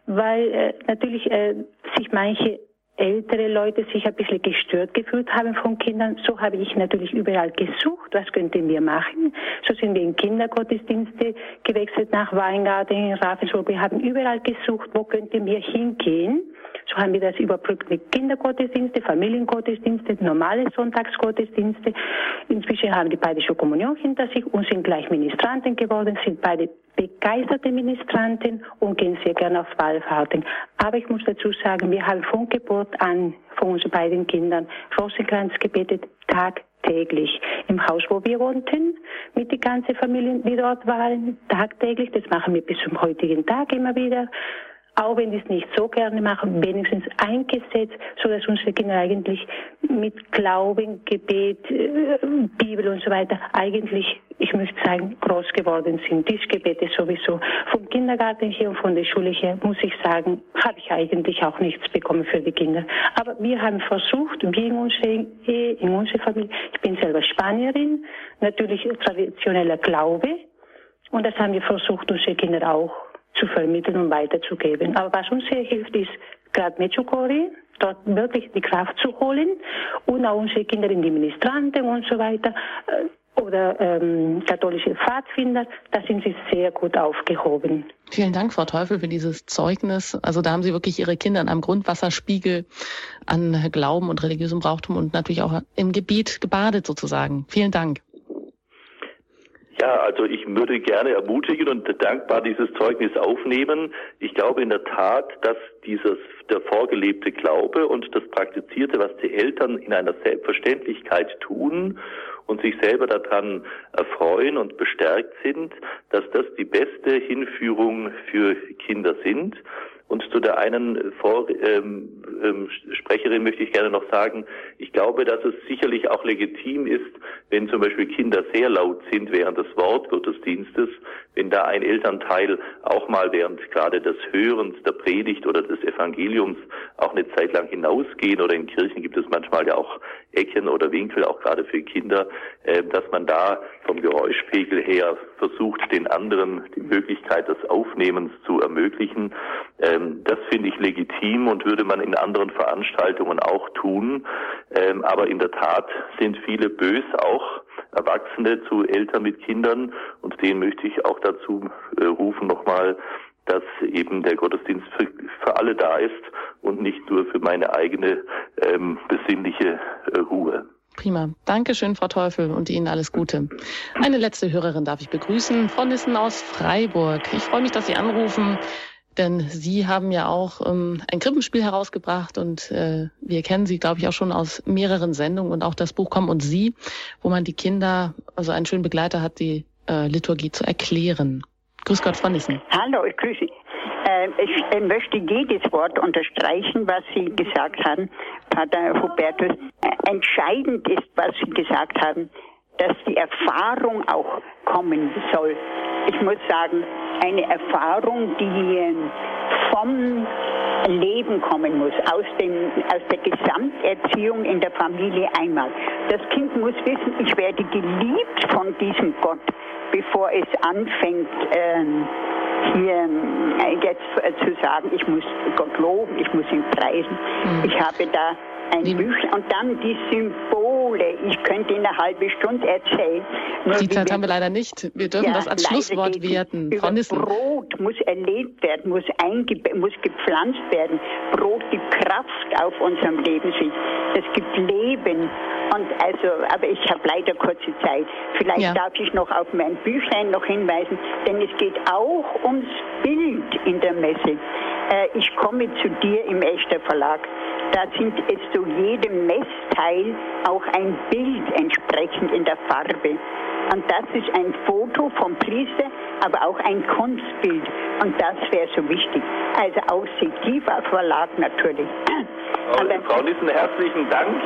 weil natürlich sich manche ältere Leute sich ein bisschen gestört gefühlt haben von Kindern. So habe ich natürlich überall gesucht, was könnten wir machen. So sind wir in Kindergottesdienste gewechselt nach Weingarten, in Ravensburg. Wir haben überall gesucht, wo könnten wir hingehen. So haben wir das überbrückt mit Kindergottesdienste, Familiengottesdienste, normale Sonntagsgottesdienste. Inzwischen haben die beide schon Kommunion hinter sich und sind gleich Ministranten geworden, sind beide begeisterte Ministranten und gehen sehr gerne auf Wallfahrten. Aber ich muss dazu sagen, wir haben von Geburt an von unseren beiden Kindern Rosenkranz gebetet, tagtäglich. Im Haus, wo wir wohnten, mit den ganzen Familien, die dort waren, tagtäglich. Das machen wir bis zum heutigen Tag immer wieder. Auch wenn die es nicht so gerne machen, wenigstens eingesetzt, so dass unsere Kinder eigentlich mit Glauben, Gebet, Bibel und so weiter eigentlich, ich möchte sagen, groß geworden sind. Tischgebete sowieso. Vom Kindergarten hier und von der Schule her, muss ich sagen, habe ich eigentlich auch nichts bekommen für die Kinder. Aber wir haben versucht, wir in unserer Ehe, in unserer Familie, ich bin selber Spanierin, natürlich traditioneller Glaube, und das haben wir versucht, unsere Kinder auch zu vermitteln und weiterzugeben. Aber was uns sehr hilft, ist gerade Medjugorje, dort wirklich die Kraft zu holen, und auch unsere Kinder in die Ministranten und so weiter oder katholische Pfadfinder, da sind sie sehr gut aufgehoben. Vielen Dank, Frau Teufel, für dieses Zeugnis. Also da haben Sie wirklich Ihre Kinder in einem Grundwasserspiegel an Glauben und religiösem Brauchtum und natürlich auch im Gebet gebadet sozusagen. Vielen Dank. Ja, also ich würde gerne ermutigen und dankbar dieses Zeugnis aufnehmen. Ich glaube in der Tat, dass der vorgelebte Glaube und das Praktizierte, was die Eltern in einer Selbstverständlichkeit tun und sich selber daran erfreuen und bestärkt sind, dass das die beste Hinführung für Kinder sind. Und zu der einen Sprecherin möchte ich gerne noch sagen, ich glaube, dass es sicherlich auch legitim ist, wenn zum Beispiel Kinder sehr laut sind während des Wortgottesdienstes, wenn da ein Elternteil auch mal während gerade des Hörens der Predigt oder des Evangeliums auch eine Zeit lang hinausgehen, oder in Kirchen gibt es manchmal ja auch Ecken oder Winkel, auch gerade für Kinder, dass man da vom Geräuschpegel her versucht, den anderen die Möglichkeit des Aufnehmens zu ermöglichen. Das finde ich legitim und würde man in anderen Veranstaltungen auch tun. Aber in der Tat sind viele bös, auch Erwachsene zu Eltern mit Kindern, und denen möchte ich auch dazu rufen nochmal, dass eben der Gottesdienst für alle da ist und nicht nur für meine eigene besinnliche Ruhe. Prima. Dankeschön, Frau Teufel, und Ihnen alles Gute. Eine letzte Hörerin darf ich begrüßen, Frau Nissen aus Freiburg. Ich freue mich, dass Sie anrufen, denn Sie haben ja auch ein Krippenspiel herausgebracht, und wir kennen Sie, glaube ich, auch schon aus mehreren Sendungen, und auch das Buch Komm und Sie, wo man die Kinder, also einen schönen Begleiter hat, die Liturgie zu erklären. Grüß Gott, Frau Nissen. Hallo, ich grüße Sie. Ich möchte jedes Wort unterstreichen, was Sie gesagt haben, Pater Hubertus. Entscheidend ist, was Sie gesagt haben, dass die Erfahrung auch kommen soll. Ich muss sagen, eine Erfahrung, die vom Leben kommen muss, aus der Gesamterziehung in der Familie einmal. Das Kind muss wissen, ich werde geliebt von diesem Gott, bevor es anfängt, hier jetzt zu sagen, ich muss Gott loben, ich muss ihn preisen. Ich habe da ein Büchlein und dann die Symbole. Ich könnte in eine halbe Stunde erzählen. Die Zeit haben wir leider nicht. Wir dürfen das als Schlusswort werten. Frau Nissen. Brot muss erlebt werden, muss gepflanzt werden. Brot gibt Kraft auf unserem Leben. Es gibt Leben. Und aber ich habe leider kurze Zeit. Vielleicht darf ich noch auf mein Büchlein noch hinweisen, denn es geht auch ums Bild in der Messe. Ich komme zu dir im Echter Verlag. Da sind es zu jedem Messteil auch ein Bild entsprechend in der Farbe. Und das ist ein Foto vom Priester, aber auch ein Kunstbild. Und das wäre so wichtig. Also auch Sektiva Verlag natürlich. Frau Nissen, herzlichen Dank.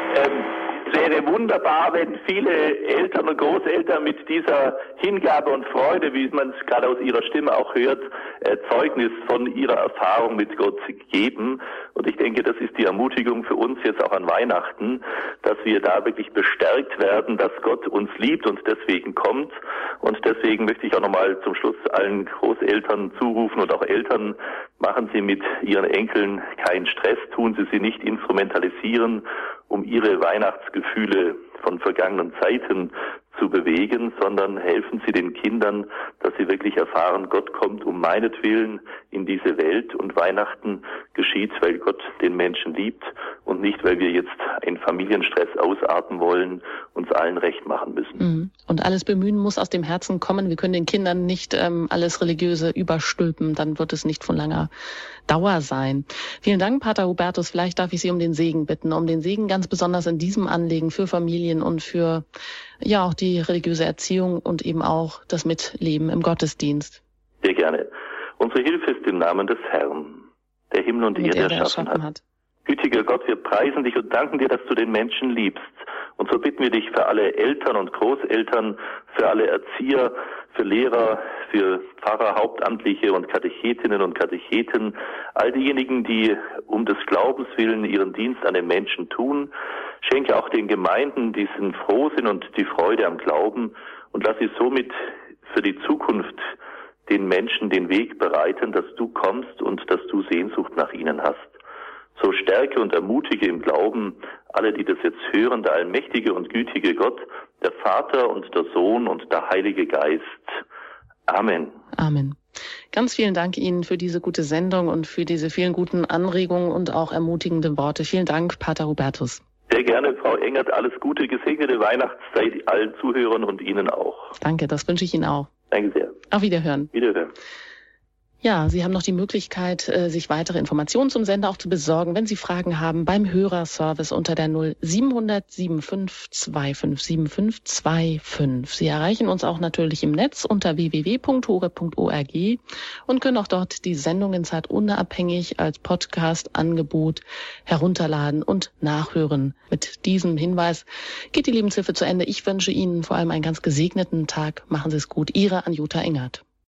Es wäre wunderbar, wenn viele Eltern und Großeltern mit dieser Hingabe und Freude, wie man es gerade aus ihrer Stimme auch hört, Zeugnis von ihrer Erfahrung mit Gott geben. Und ich denke, das ist die Ermutigung für uns jetzt auch an Weihnachten, dass wir da wirklich bestärkt werden, dass Gott uns liebt und deswegen kommt. Und deswegen möchte ich auch nochmal zum Schluss allen Großeltern zurufen und auch Eltern: Machen Sie mit Ihren Enkeln keinen Stress, tun Sie nicht instrumentalisieren, um Ihre Weihnachtsgefühle von vergangenen Zeiten zu bewegen, sondern helfen Sie den Kindern, dass sie wirklich erfahren, Gott kommt um meinetwillen in diese Welt, und Weihnachten geschieht, weil Gott den Menschen liebt und nicht, weil wir jetzt einen Familienstress ausarten wollen, uns allen recht machen müssen. Und alles Bemühen muss aus dem Herzen kommen. Wir können den Kindern nicht alles Religiöse überstülpen, dann wird es nicht von langer Dauer sein. Vielen Dank, Pater Hubertus. Vielleicht darf ich Sie um den Segen bitten, um den Segen ganz besonders in diesem Anliegen für Familien und für auch die religiöse Erziehung und eben auch das Mitleben im Gottesdienst. Sehr gerne. Unsere Hilfe ist im Namen des Herrn, der Himmel und Erde erschaffen hat. Gütiger Gott, wir preisen dich und danken dir, dass du den Menschen liebst. Und so bitten wir dich für alle Eltern und Großeltern, für alle Erzieher, für Lehrer, für Pfarrer, Hauptamtliche und Katechetinnen und Katecheten, all diejenigen, die um des Glaubens willen ihren Dienst an den Menschen tun. Schenke auch den Gemeinden diesen Frohsinn und die Freude am Glauben und lass sie somit für die Zukunft den Menschen den Weg bereiten, dass du kommst und dass du Sehnsucht nach ihnen hast. So stärke und ermutige im Glauben alle, die das jetzt hören, der allmächtige und gütige Gott, der Vater und der Sohn und der Heilige Geist. Amen. Amen. Ganz vielen Dank Ihnen für diese gute Sendung und für diese vielen guten Anregungen und auch ermutigenden Worte. Vielen Dank, Pater Hubertus. Sehr gerne, Frau Engert. Alles Gute, gesegnete Weihnachtszeit allen Zuhörern und Ihnen auch. Danke, das wünsche ich Ihnen auch. Danke sehr. Auf Wiederhören. Wiederhören. Ja, Sie haben noch die Möglichkeit, sich weitere Informationen zum Sender auch zu besorgen, wenn Sie Fragen haben beim Hörerservice unter der 0700 75 25 25. Sie erreichen uns auch natürlich im Netz unter www.hore.org und können auch dort die Sendungen zeitunabhängig als Podcast-Angebot herunterladen und nachhören. Mit diesem Hinweis geht die Lebenshilfe zu Ende. Ich wünsche Ihnen vor allem einen ganz gesegneten Tag. Machen Sie es gut. Ihre Anjuta Engert.